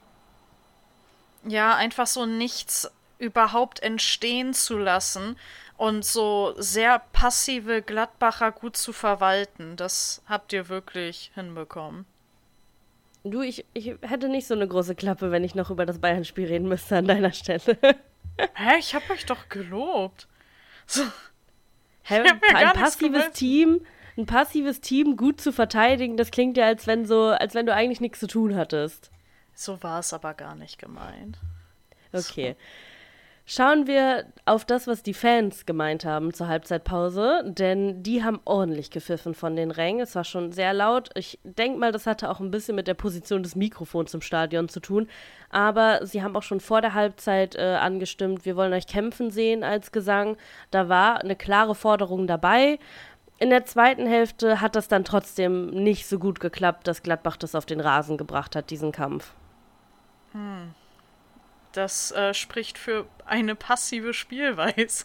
Ja, einfach so nichts überhaupt entstehen zu lassen und so sehr passive Gladbacher gut zu verwalten. Das habt ihr wirklich hinbekommen. Du, ich, ich hätte nicht so eine große Klappe, wenn ich noch über das Bayern-Spiel reden müsste an deiner Stelle. Hä, ich hab euch doch gelobt. So. Hä, ein passives Team... Ein passives Team gut zu verteidigen, das klingt ja, als wenn so, als wenn du eigentlich nichts zu tun hattest. So war es aber gar nicht gemeint. Okay. Schauen wir auf das, was die Fans gemeint haben zur Halbzeitpause, denn die haben ordentlich gepfiffen von den Rängen. Es war schon sehr laut. Ich denke mal, das hatte auch ein bisschen mit der Position des Mikrofons im Stadion zu tun. Aber sie haben auch schon vor der Halbzeit äh, angestimmt, wir wollen euch kämpfen sehen als Gesang. Da war eine klare Forderung dabei. In der zweiten Hälfte hat das dann trotzdem nicht so gut geklappt, dass Gladbach das auf den Rasen gebracht hat, diesen Kampf. Hm. Das äh, spricht für eine passive Spielweise.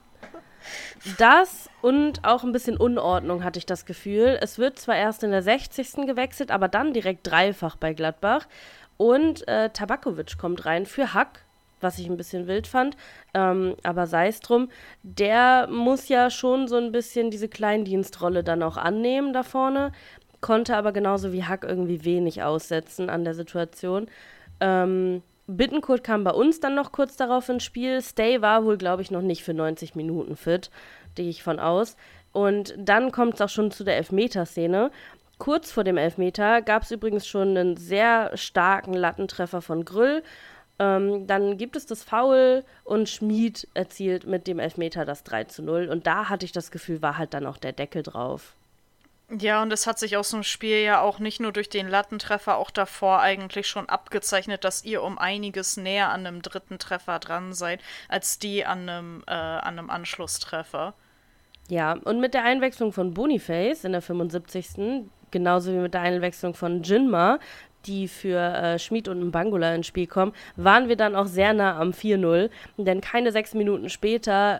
Das und auch ein bisschen Unordnung, hatte ich das Gefühl. Es wird zwar erst in der sechzigsten gewechselt, aber dann direkt dreifach bei Gladbach. Und äh, Tabakovic kommt rein für Hack, was ich ein bisschen wild fand, ähm, aber sei es drum, der muss ja schon so ein bisschen diese Kleindienstrolle dann auch annehmen da vorne, konnte aber genauso wie Hack irgendwie wenig aussetzen an der Situation. Ähm, Bittencourt kam bei uns dann noch kurz darauf ins Spiel, Stay war wohl, glaube ich, noch nicht für neunzig Minuten fit, gehe ich von aus. Und dann kommt es auch schon zu der Elfmeterszene. Kurz vor dem Elfmeter gab es übrigens schon einen sehr starken Lattentreffer von Grüll. Ähm, dann gibt es das Foul und Schmid erzielt mit dem Elfmeter das drei zu null. Und da hatte ich das Gefühl, war halt dann auch der Deckel drauf. Ja, und es hat sich aus dem Spiel ja auch nicht nur durch den Lattentreffer, auch davor eigentlich schon abgezeichnet, dass ihr um einiges näher an einem dritten Treffer dran seid, als die an einem, äh, an einem Anschlusstreffer. Ja, und mit der Einwechslung von Boniface in der fünfundsiebzigsten, genauso wie mit der Einwechslung von Jinma, die für äh, Schmid und Mbangula ins Spiel kommen, waren wir dann auch sehr nah am vier null. Denn keine sechs Minuten später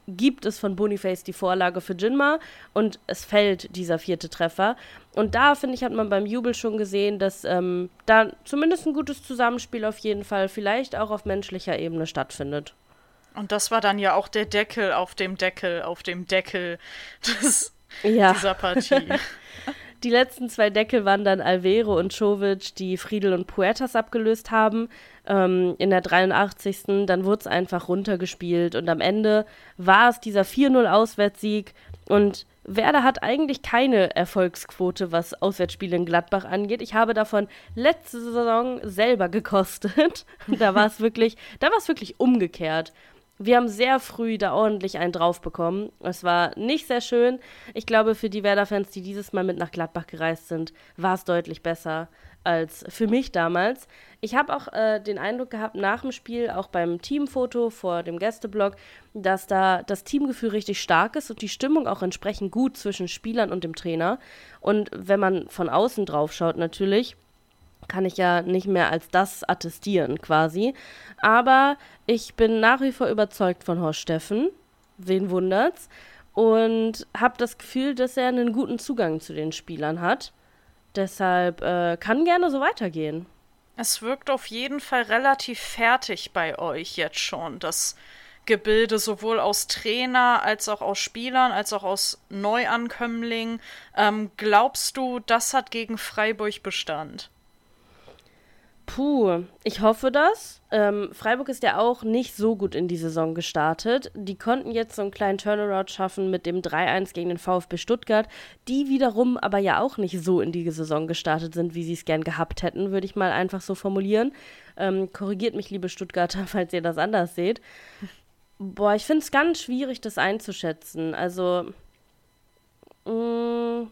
gibt es von Boniface die Vorlage für Jinma und es fällt dieser vierte Treffer. Und da, finde ich, hat man beim Jubel schon gesehen, dass ähm, da zumindest ein gutes Zusammenspiel auf jeden Fall vielleicht auch auf menschlicher Ebene stattfindet. Und das war dann ja auch der Deckel auf dem Deckel auf dem Deckel des, ja. dieser Partie. Die letzten zwei Deckel waren dann Alvero und Čović, die Friedl und Puertas abgelöst haben. Ähm, in der dreiundachtzigsten Dann wurde es einfach runtergespielt und am Ende war es dieser vier null Auswärtssieg. Und Werder hat eigentlich keine Erfolgsquote, was Auswärtsspiele in Gladbach angeht. Ich habe davon letzte Saison selber gekostet. Da war es wirklich, da war es wirklich umgekehrt. Wir haben sehr früh da ordentlich einen drauf bekommen. Es war nicht sehr schön. Ich glaube, für die Werder-Fans, die dieses Mal mit nach Gladbach gereist sind, war es deutlich besser als für mich damals. Ich habe auch äh, den Eindruck gehabt, nach dem Spiel, auch beim Teamfoto vor dem Gästeblock, dass da das Teamgefühl richtig stark ist und die Stimmung auch entsprechend gut zwischen Spielern und dem Trainer. Und wenn man von außen drauf schaut natürlich, kann ich ja nicht mehr als das attestieren quasi. Aber ich bin nach wie vor überzeugt von Horst Steffen, wen wundert's, und habe das Gefühl, dass er einen guten Zugang zu den Spielern hat. Deshalb äh, kann gerne so weitergehen. Es wirkt auf jeden Fall relativ fertig bei euch jetzt schon, das Gebilde sowohl aus Trainer als auch aus Spielern, als auch aus Neuankömmlingen. Ähm, glaubst du, das hat gegen Freiburg Bestand? Puh, ich hoffe das. Ähm, Freiburg ist ja auch nicht so gut in die Saison gestartet. Die konnten jetzt so einen kleinen Turnaround schaffen mit dem drei eins gegen den VfB Stuttgart, die wiederum aber ja auch nicht so in die Saison gestartet sind, wie sie es gern gehabt hätten, würde ich mal einfach so formulieren. Ähm, korrigiert mich, liebe Stuttgarter, falls ihr das anders seht. Boah, ich finde es ganz schwierig, das einzuschätzen. Also, mh,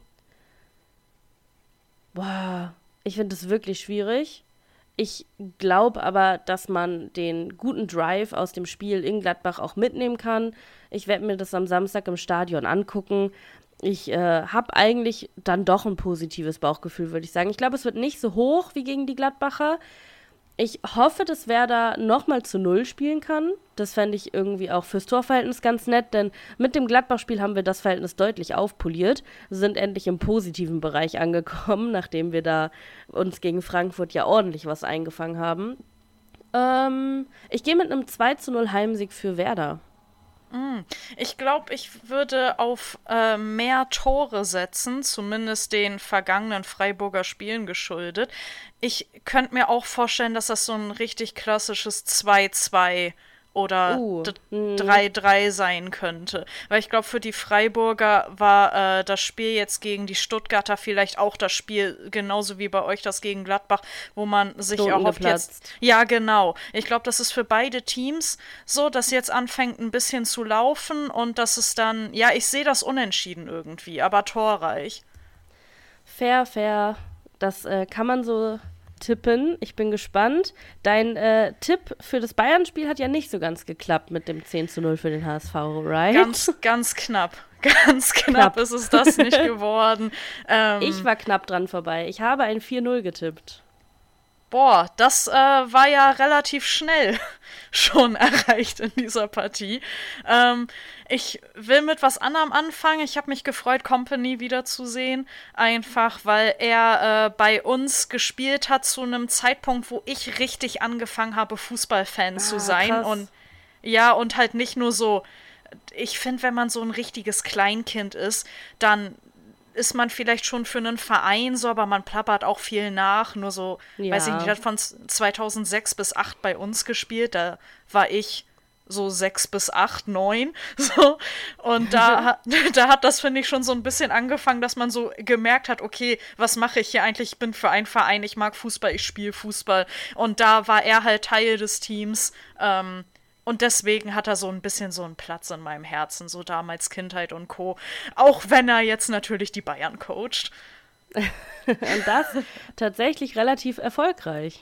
boah, ich finde es wirklich schwierig. Ich glaube aber, dass man den guten Drive aus dem Spiel in Gladbach auch mitnehmen kann. Ich werde mir das am Samstag im Stadion angucken. Ich äh, habe eigentlich dann doch ein positives Bauchgefühl, würde ich sagen. Ich glaube, es wird nicht so hoch wie gegen die Gladbacher. Ich hoffe, dass Werder nochmal zu Null spielen kann. Das fände ich irgendwie auch fürs Torverhältnis ganz nett, denn mit dem Gladbach-Spiel haben wir das Verhältnis deutlich aufpoliert, sind endlich im positiven Bereich angekommen, nachdem wir da uns gegen Frankfurt ja ordentlich was eingefangen haben. Ähm, ich gehe mit einem zwei zu null Heimsieg für Werder. Ich glaube, ich würde auf äh, mehr Tore setzen, zumindest den vergangenen Freiburger Spielen geschuldet. Ich könnte mir auch vorstellen, dass das so ein richtig klassisches zwei zwei oder Uh, d- hm. drei drei sein könnte. Weil ich glaube, für die Freiburger war äh, das Spiel jetzt gegen die Stuttgarter vielleicht auch das Spiel, genauso wie bei euch das gegen Gladbach, wo man sich Stunden erhofft geplatzt. jetzt... Ja, genau. Ich glaube, das ist für beide Teams so, dass jetzt anfängt ein bisschen zu laufen und dass es dann... Ja, ich sehe das unentschieden irgendwie, aber torreich. Fair, fair. Das äh, kann man so tippen. Ich bin gespannt. Dein äh, Tipp für das Bayern-Spiel hat ja nicht so ganz geklappt mit dem zehn zu null für den H S V, right? Ganz, ganz knapp. Ganz knapp, Knapp. ist es das nicht geworden. Ähm, Ich war knapp dran vorbei. Ich habe ein vier null getippt. Boah, das äh, war ja relativ schnell schon erreicht in dieser Partie. Ähm, ich will mit was anderem anfangen. Ich habe mich gefreut, Kompany wiederzusehen. Einfach, weil er äh, bei uns gespielt hat zu einem Zeitpunkt, wo ich richtig angefangen habe, Fußballfan Ah, zu sein. krass. Und ja, und halt nicht nur so. Ich finde, wenn man so ein richtiges Kleinkind ist, dann ist man vielleicht schon für einen Verein so, aber man plappert auch viel nach. Nur so, Ja. weiß ich nicht, hat von zweitausendsechs bis acht bei uns gespielt. Da war ich so sechs bis acht, neun. So. Und da, hat- da hat das, finde ich, schon so ein bisschen angefangen, dass man so gemerkt hat, okay, was mache ich hier eigentlich? Ich bin für einen Verein, ich mag Fußball, ich spiele Fußball. Und da war er halt Teil des Teams. Ähm, Und deswegen hat er so ein bisschen so einen Platz in meinem Herzen, so damals Kindheit und Co. Auch wenn er jetzt natürlich die Bayern coacht. Und das tatsächlich relativ erfolgreich.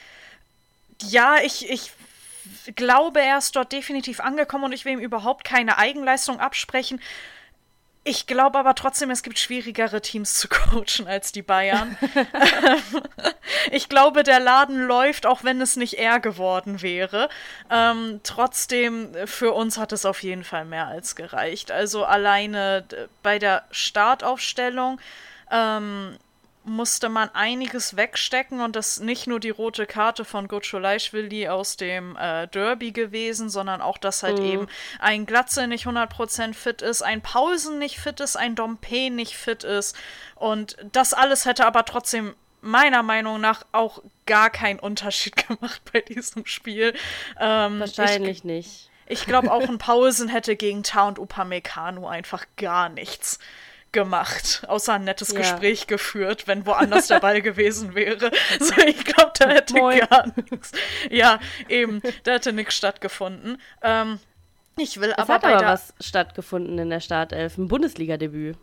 Ja, ich, ich glaube, er ist dort definitiv angekommen und ich will ihm überhaupt keine Eigenleistung absprechen. Ich glaube aber trotzdem, es gibt schwierigere Teams zu coachen als die Bayern. ich glaube, der Laden läuft, auch wenn es nicht er geworden wäre. Ähm, trotzdem, für uns hat es auf jeden Fall mehr als gereicht. Also alleine bei der Startaufstellung ähm, musste man einiges wegstecken und das nicht nur die rote Karte von Gotscholaischwili aus dem äh, Derby gewesen, sondern auch, dass halt mhm. eben ein Glatze nicht hundert Prozent fit ist, ein Paulsen nicht fit ist, ein Dompe nicht fit ist und das alles hätte aber trotzdem meiner Meinung nach auch gar keinen Unterschied gemacht bei diesem Spiel. Ähm, Wahrscheinlich ich, nicht. Ich glaube, auch ein Paulsen hätte gegen Tah und Upamecano einfach gar nichts gemacht, außer ein nettes ja. Gespräch geführt, wenn woanders der Ball gewesen wäre. So, ich glaube, da hätte Moin. gar nichts. Ja, eben, da hätte nichts stattgefunden. Ähm, ich will es aber hat bei aber der was stattgefunden in der Startelf, ein Bundesliga-Debüt.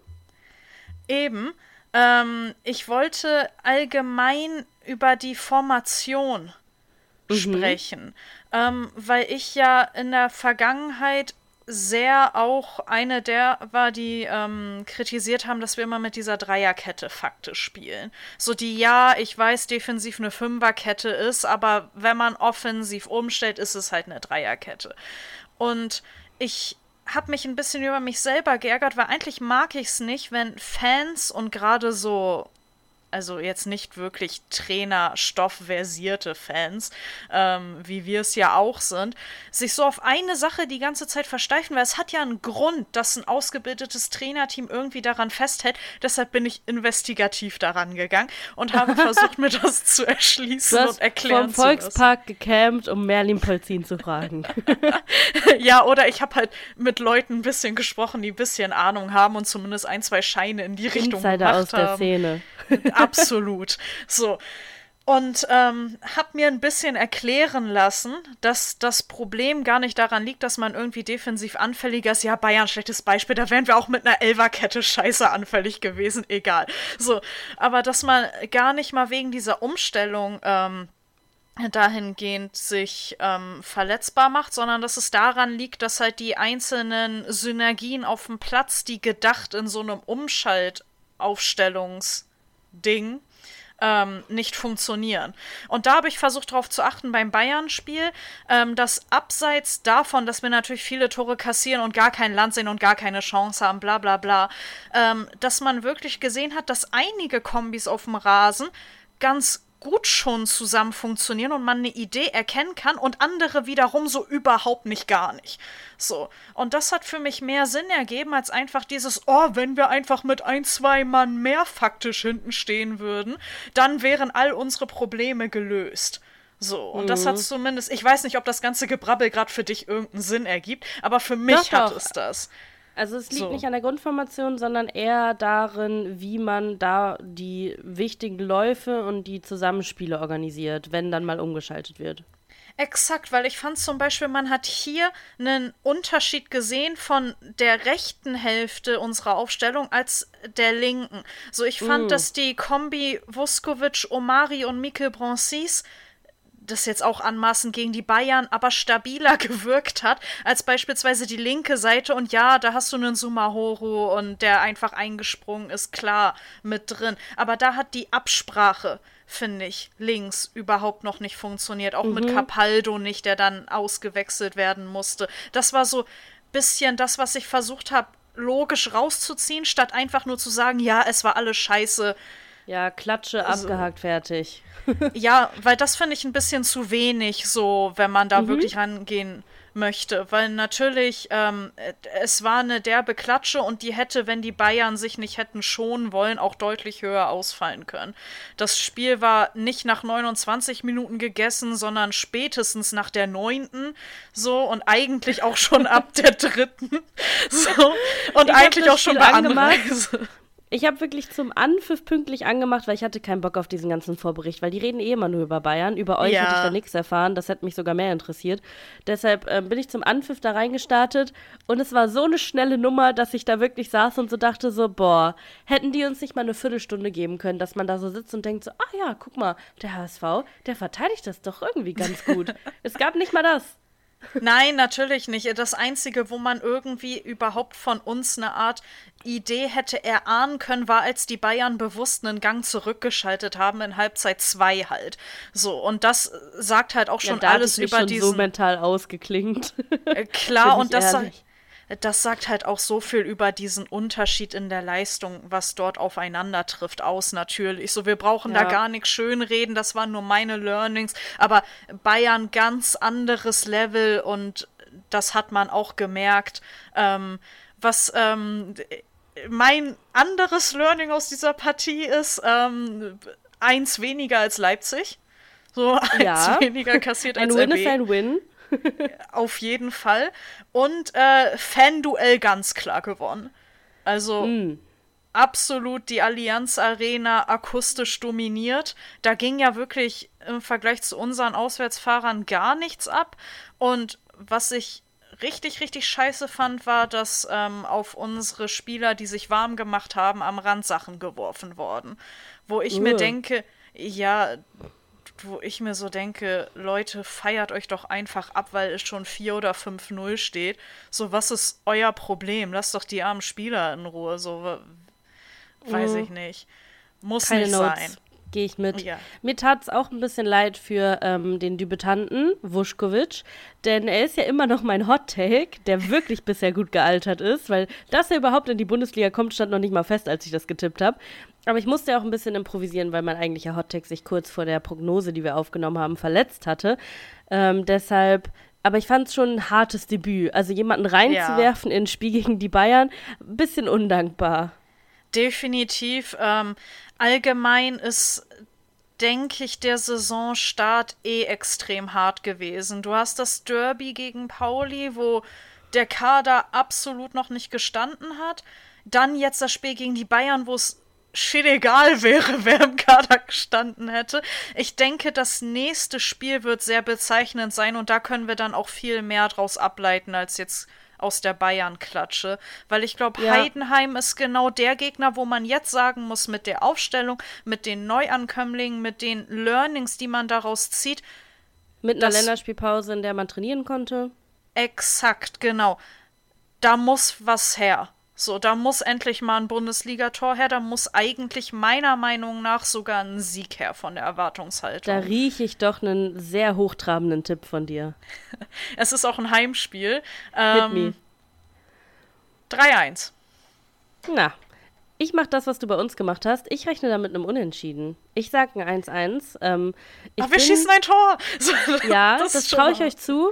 Eben. Ähm, ich wollte allgemein über die Formation mhm. sprechen, ähm, weil ich ja in der Vergangenheit sehr auch eine der war, die ähm, kritisiert haben, dass wir immer mit dieser Dreierkette faktisch spielen. So die, ja, ich weiß, defensiv eine Fünferkette ist, aber wenn man offensiv umstellt, ist es halt eine Dreierkette. Und ich habe mich ein bisschen über mich selber geärgert, weil eigentlich mag ich es nicht, wenn Fans und gerade so, also jetzt nicht wirklich Trainerstoff-versierte Fans, ähm, wie wir es ja auch sind, sich so auf eine Sache die ganze Zeit versteifen, weil es hat ja einen Grund, dass ein ausgebildetes Trainerteam irgendwie daran festhält. Deshalb bin ich investigativ daran gegangen und habe versucht, mir das zu erschließen du hast und erklären vom Volkspark gecampt, um Merlin Polzin zu fragen. Ja, oder ich habe halt mit Leuten ein bisschen gesprochen, die ein bisschen Ahnung haben und zumindest ein, zwei Scheine in die Richtung Insider gemacht aus der haben. Szene. Absolut. So. Und ähm, habe mir ein bisschen erklären lassen, dass das Problem gar nicht daran liegt, dass man irgendwie defensiv anfälliger ist. Ja, Bayern, schlechtes Beispiel, da wären wir auch mit einer Elferkette scheiße anfällig gewesen, egal. So, aber dass man gar nicht mal wegen dieser Umstellung ähm, dahingehend sich ähm, verletzbar macht, sondern dass es daran liegt, dass halt die einzelnen Synergien auf dem Platz, die gedacht in so einem Umschaltaufstellungs Ding ähm, nicht funktionieren. Und da habe ich versucht darauf zu achten beim Bayern-Spiel, ähm, dass abseits davon, dass wir natürlich viele Tore kassieren und gar kein Land sehen und gar keine Chance haben, bla bla bla, ähm, dass man wirklich gesehen hat, dass einige Kombis auf dem Rasen ganz gut schon zusammen funktionieren und man eine Idee erkennen kann und andere wiederum so überhaupt nicht, gar nicht. So. Und das hat für mich mehr Sinn ergeben, als einfach dieses, oh, wenn wir einfach mit ein, zwei Mann mehr faktisch hinten stehen würden, dann wären all unsere Probleme gelöst. So. Und mhm. das hat zumindest, ich weiß nicht, ob das ganze Gebrabbel gerade für dich irgendeinen Sinn ergibt, aber für mich doch, hat doch. es das. Also es liegt so. nicht an der Grundformation, sondern eher darin, wie man da die wichtigen Läufe und die Zusammenspiele organisiert, wenn dann mal umgeschaltet wird. Exakt, weil ich fand zum Beispiel, man hat hier einen Unterschied gesehen von der rechten Hälfte unserer Aufstellung als der linken. So, ich fand, mm. dass die Kombi Vuskovic, Omari und Mikel Bronsis, das jetzt auch anmaßend gegen die Bayern, aber stabiler gewirkt hat, als beispielsweise die linke Seite. Und ja, da hast du einen Sumahoro und der einfach eingesprungen ist, klar, mit drin. Aber da hat die Absprache, finde ich, links überhaupt noch nicht funktioniert. Auch mhm. mit Capaldo nicht, der dann ausgewechselt werden musste. Das war so ein bisschen das, was ich versucht habe, logisch rauszuziehen, statt einfach nur zu sagen, ja, es war alles scheiße. Ja, Klatsche, also, abgehakt, fertig. Ja, weil das finde ich ein bisschen zu wenig, so, wenn man da mhm. wirklich rangehen möchte. Weil natürlich, ähm, es war eine derbe Klatsche und die hätte, wenn die Bayern sich nicht hätten schonen wollen, auch deutlich höher ausfallen können. Das Spiel war nicht nach neunundzwanzig Minuten gegessen, sondern spätestens nach der neunten so und eigentlich auch schon ab der dritten. So, und ich eigentlich auch schon bei Anreise. Ich habe wirklich zum Anpfiff pünktlich angemacht, weil ich hatte keinen Bock auf diesen ganzen Vorbericht, weil die reden eh immer nur über Bayern. Über euch ja. hätte ich da nichts erfahren, das hätte mich sogar mehr interessiert. Deshalb äh, bin ich zum Anpfiff da reingestartet und es war so eine schnelle Nummer, dass ich da wirklich saß und so dachte so, boah, hätten die uns nicht mal eine Viertelstunde geben können, dass man da so sitzt und denkt so, ah ja, guck mal, der H S V, der verteidigt das doch irgendwie ganz gut. Es gab nicht mal das. Nein, natürlich nicht. Das Einzige, wo man irgendwie überhaupt von uns eine Art Idee hätte erahnen können, war, als die Bayern bewusst einen Gang zurückgeschaltet haben in Halbzeit zwei halt. So, und das sagt halt auch schon ja, da alles mich über schon diesen... so mental ausgeklingt. Äh, klar, und das sagt, das sagt halt auch so viel über diesen Unterschied in der Leistung, was dort aufeinander trifft, aus natürlich. So, wir brauchen ja. da gar nichts schönreden, das waren nur meine Learnings, aber Bayern ganz anderes Level und das hat man auch gemerkt. Ähm, was ähm, mein anderes Learning aus dieser Partie ist, ähm, eins weniger als Leipzig. So, ja. eins weniger kassiert als ein Win R B. ist ein Win. Auf jeden Fall. Und äh, Fan-Duell ganz klar gewonnen. Also mm. absolut die Allianz Arena akustisch dominiert. Da ging ja wirklich im Vergleich zu unseren Auswärtsfahrern gar nichts ab. Und was ich richtig, richtig scheiße fand, war, dass ähm, auf unsere Spieler, die sich warm gemacht haben, am Rand Sachen geworfen worden. Wo ich uh. mir denke, ja... wo ich mir so denke, Leute, feiert euch doch einfach ab, weil es schon vier oder fünf null steht. So, was ist euer Problem? Lasst doch die armen Spieler in Ruhe. So, weiß mhm. ich nicht. Muss Keine nicht Notes. sein. Gehe ich mit. Ja. Mir tat es auch ein bisschen leid für ähm, den Debütanten, Vuskovic, denn er ist ja immer noch mein Hot-Take, der wirklich bisher gut gealtert ist, weil dass er überhaupt in die Bundesliga kommt, stand noch nicht mal fest, als ich das getippt habe. Aber ich musste ja auch ein bisschen improvisieren, weil mein eigentlicher Hot-Take sich kurz vor der Prognose, die wir aufgenommen haben, verletzt hatte. Ähm, deshalb, aber ich fand es schon ein hartes Debüt. Also jemanden reinzuwerfen ja. in ein Spiel gegen die Bayern, ein bisschen undankbar. Definitiv. Ähm, allgemein ist, denke ich, der Saisonstart eh extrem hart gewesen. Du hast das Derby gegen Pauli, wo der Kader absolut noch nicht gestanden hat. Dann jetzt das Spiel gegen die Bayern, wo es shit egal wäre, wer im Kader gestanden hätte. Ich denke, das nächste Spiel wird sehr bezeichnend sein und da können wir dann auch viel mehr draus ableiten als jetzt aus der Bayern-Klatsche. Weil ich glaube, ja. Heidenheim ist genau der Gegner, wo man jetzt sagen muss, mit der Aufstellung, mit den Neuankömmlingen, mit den Learnings, die man daraus zieht. Mit einer Länderspielpause, in der man trainieren konnte. Exakt, genau. Da muss was her. So, da muss endlich mal ein Bundesligator her, da muss eigentlich meiner Meinung nach sogar ein Sieg her von der Erwartungshaltung. Da rieche ich doch einen sehr hochtrabenden Tipp von dir. Es ist auch ein Heimspiel. Ähm, Hit me. drei eins. Na, ich mache das, was du bei uns gemacht hast. Ich rechne da mit einem Unentschieden. Ich sag ein eins eins. Ähm, ich Ach, wir bin, schießen ein Tor! Ja, das, das traue ich euch zu.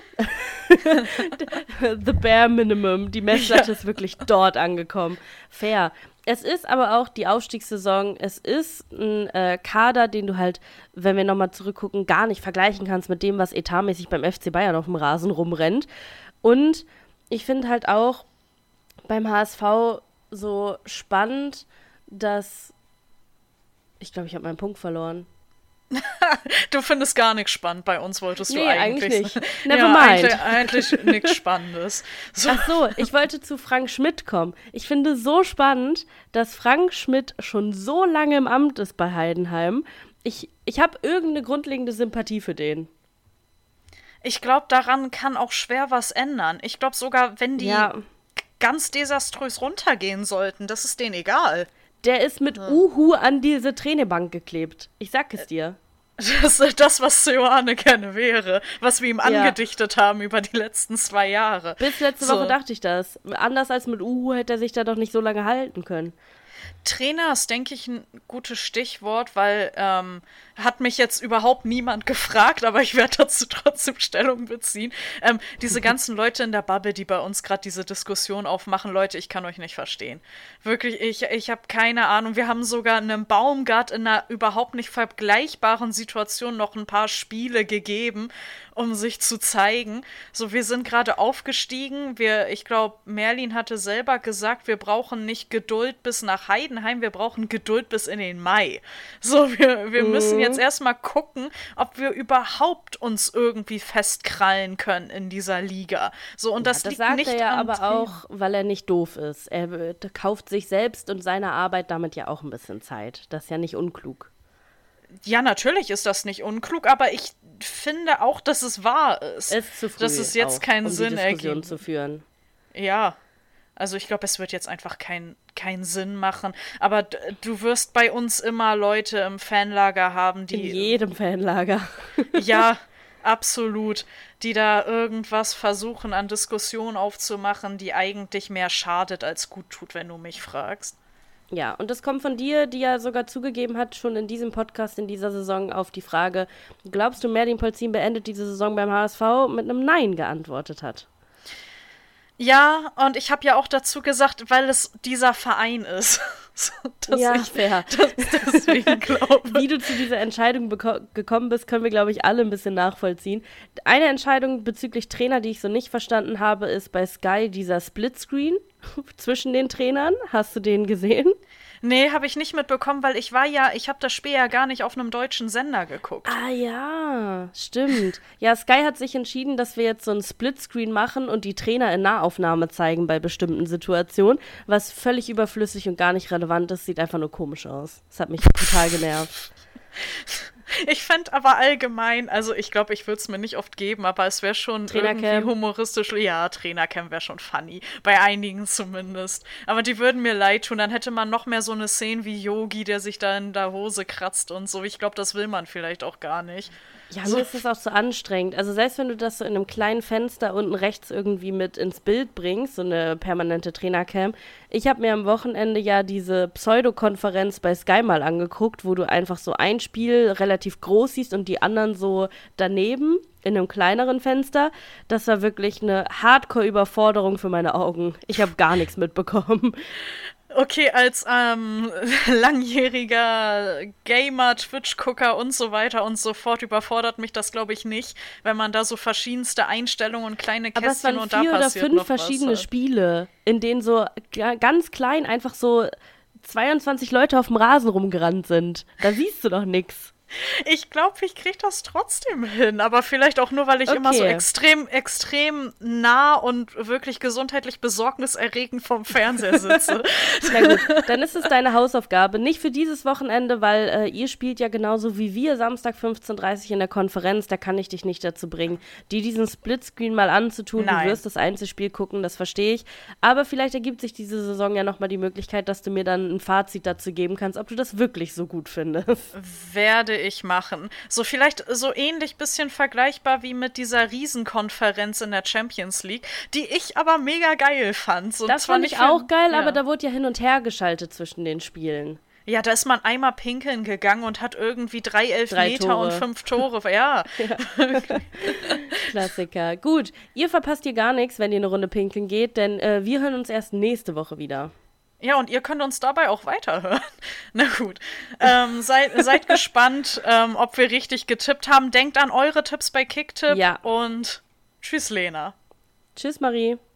The bare minimum. Die Messlatte ja. ist wirklich dort angekommen. Fair. Es ist aber auch die Aufstiegssaison. Es ist ein äh, Kader, den du halt, wenn wir nochmal zurückgucken, gar nicht vergleichen kannst mit dem, was etatmäßig beim F C Bayern auf dem Rasen rumrennt. Und ich finde halt auch beim H S V so spannend, dass ich glaube, ich habe meinen Punkt verloren. Du findest gar nichts spannend bei uns, wolltest du nee, eigentlich. eigentlich nicht. Never ja, mind. Eigentlich, eigentlich nichts Spannendes. So. Ach so, ich wollte zu Frank Schmidt kommen. Ich finde so spannend, dass Frank Schmidt schon so lange im Amt ist bei Heidenheim. Ich, ich habe irgendeine grundlegende Sympathie für den. Ich glaube, daran kann auch schwer was ändern. Ich glaube sogar, wenn die ja. ganz desaströs runtergehen sollten, das ist denen egal. Der ist mit ja. Uhu an diese Trainerbank geklebt. Ich sag es dir. Das ist das, was Ioane gerne wäre. Was wir ihm ja. angedichtet haben über die letzten zwei Jahre. Bis letzte so. Woche dachte ich das. Anders als mit Uhu hätte er sich da doch nicht so lange halten können. Trainer ist, denke ich, ein gutes Stichwort, weil ähm, hat mich jetzt überhaupt niemand gefragt, aber ich werde dazu trotzdem Stellung beziehen. Ähm, diese ganzen Leute in der Bubble, die bei uns gerade diese Diskussion aufmachen, Leute, ich kann euch nicht verstehen. Wirklich, ich, ich habe keine Ahnung. Wir haben sogar einem Baumgart in einer überhaupt nicht vergleichbaren Situation noch ein paar Spiele gegeben, um sich zu zeigen. So, wir sind gerade aufgestiegen. Wir, ich glaube, Merlin hatte selber gesagt, wir brauchen nicht Geduld bis nach Heidenheim, wir brauchen Geduld bis in den Mai. So, wir, wir mhm. müssen jetzt erstmal gucken, ob wir überhaupt uns irgendwie festkrallen können in dieser Liga. So, und das, ja, das liegt sagt nicht er ja am aber Trainer. Auch, weil er nicht doof ist. Er äh, kauft sich selbst und seiner Arbeit damit ja auch ein bisschen Zeit. Das ist ja nicht unklug. Ja, natürlich ist das nicht unklug, aber ich finde auch, dass es wahr ist. Es ist zu früh dass es jetzt auch, keinen um Sinn die Diskussion ergibt. zu führen. Ja, also ich glaube, es wird jetzt einfach keinen keinen Sinn machen. Aber d- du wirst bei uns immer Leute im Fanlager haben, In die... jedem Fanlager. Ja, absolut. Die da irgendwas versuchen, an Diskussionen aufzumachen, die eigentlich mehr schadet als gut tut, wenn du mich fragst. Ja, und das kommt von dir, die ja sogar zugegeben hat, schon in diesem Podcast in dieser Saison auf die Frage, glaubst du, Merlin Polzin beendet diese Saison beim H S V, mit einem Nein geantwortet hat. Ja, und ich habe ja auch dazu gesagt, weil es dieser Verein ist. So, dass Ja, ich fair. das deswegen glaube. Wie du zu dieser Entscheidung beko- gekommen bist, können wir, glaube ich, alle ein bisschen nachvollziehen. Eine Entscheidung bezüglich Trainer, die ich so nicht verstanden habe, ist bei Sky dieser Splitscreen zwischen den Trainern. Hast du den gesehen? Nee, habe ich nicht mitbekommen, weil ich war ja, ich habe das Spiel ja gar nicht auf einem deutschen Sender geguckt. Ah ja, stimmt. Ja, Sky hat sich entschieden, dass wir jetzt so ein Splitscreen machen und die Trainer in Nahaufnahme zeigen bei bestimmten Situationen, was völlig überflüssig und gar nicht relevant ist, sieht einfach nur komisch aus. Das hat mich total genervt. Ich fände aber allgemein, also ich glaube, ich würde es mir nicht oft geben, aber es wäre schon Trainercam. irgendwie humoristisch. Ja, Trainercam wäre schon funny. Bei einigen zumindest. Aber die würden mir leid tun. Dann hätte man noch mehr so eine Szene wie Yogi, der sich da in der Hose kratzt und so. Ich glaube, das will man vielleicht auch gar nicht. Ja, So. mir ist das auch so anstrengend. Also selbst wenn du das so in einem kleinen Fenster unten rechts irgendwie mit ins Bild bringst, so eine permanente Trainercam. Ich habe mir am Wochenende ja diese Pseudokonferenz bei Sky mal angeguckt, wo du einfach so ein Spiel relativ groß siehst und die anderen so daneben in einem kleineren Fenster. Das war wirklich eine Hardcore-Überforderung für meine Augen. Ich habe gar nichts mitbekommen. Okay, als ähm, langjähriger Gamer, Twitch-Gucker und so weiter und so fort überfordert mich das, glaube ich, nicht, wenn man da so verschiedenste Einstellungen und kleine Aber es Kästchen waren und da vier oder passiert fünf noch verschiedene was. halt. Spiele, in denen so ga- ganz klein einfach so zweiundzwanzig Leute auf dem Rasen rumgerannt sind. Da siehst du doch nix. Ich glaube, ich kriege das trotzdem hin, aber vielleicht auch nur, weil ich Okay. immer so extrem, extrem nah und wirklich gesundheitlich besorgniserregend vom Fernseher sitze. Na gut, dann ist es deine Hausaufgabe. Nicht für dieses Wochenende, weil äh, ihr spielt ja genauso wie wir Samstag fünfzehn Uhr dreißig in der Konferenz. Da kann ich dich nicht dazu bringen, dir diesen Splitscreen mal anzutun. Nein. Du wirst das Einzelspiel gucken, das verstehe ich. Aber vielleicht ergibt sich diese Saison ja nochmal die Möglichkeit, dass du mir dann ein Fazit dazu geben kannst, ob du das wirklich so gut findest. Werde ich machen. So vielleicht so ähnlich bisschen vergleichbar wie mit dieser Riesenkonferenz in der Champions League, die ich aber mega geil fand. So, Das zwar fand ich nicht für- auch geil, ja. aber da wurde ja hin und her geschaltet zwischen den Spielen. Ja, da ist man einmal pinkeln gegangen und hat irgendwie drei Elfmeter Tore. und fünf Tore. Ja. Klassiker. Gut, ihr verpasst hier gar nichts, wenn ihr eine Runde pinkeln geht, denn äh, wir hören uns erst nächste Woche wieder. Ja, und ihr könnt uns dabei auch weiterhören. Na gut. Ähm, seid, seid gespannt, ähm, ob wir richtig getippt haben. Denkt an eure Tipps bei Kicktipp. Ja. Und tschüss, Lena. Tschüss, Marie.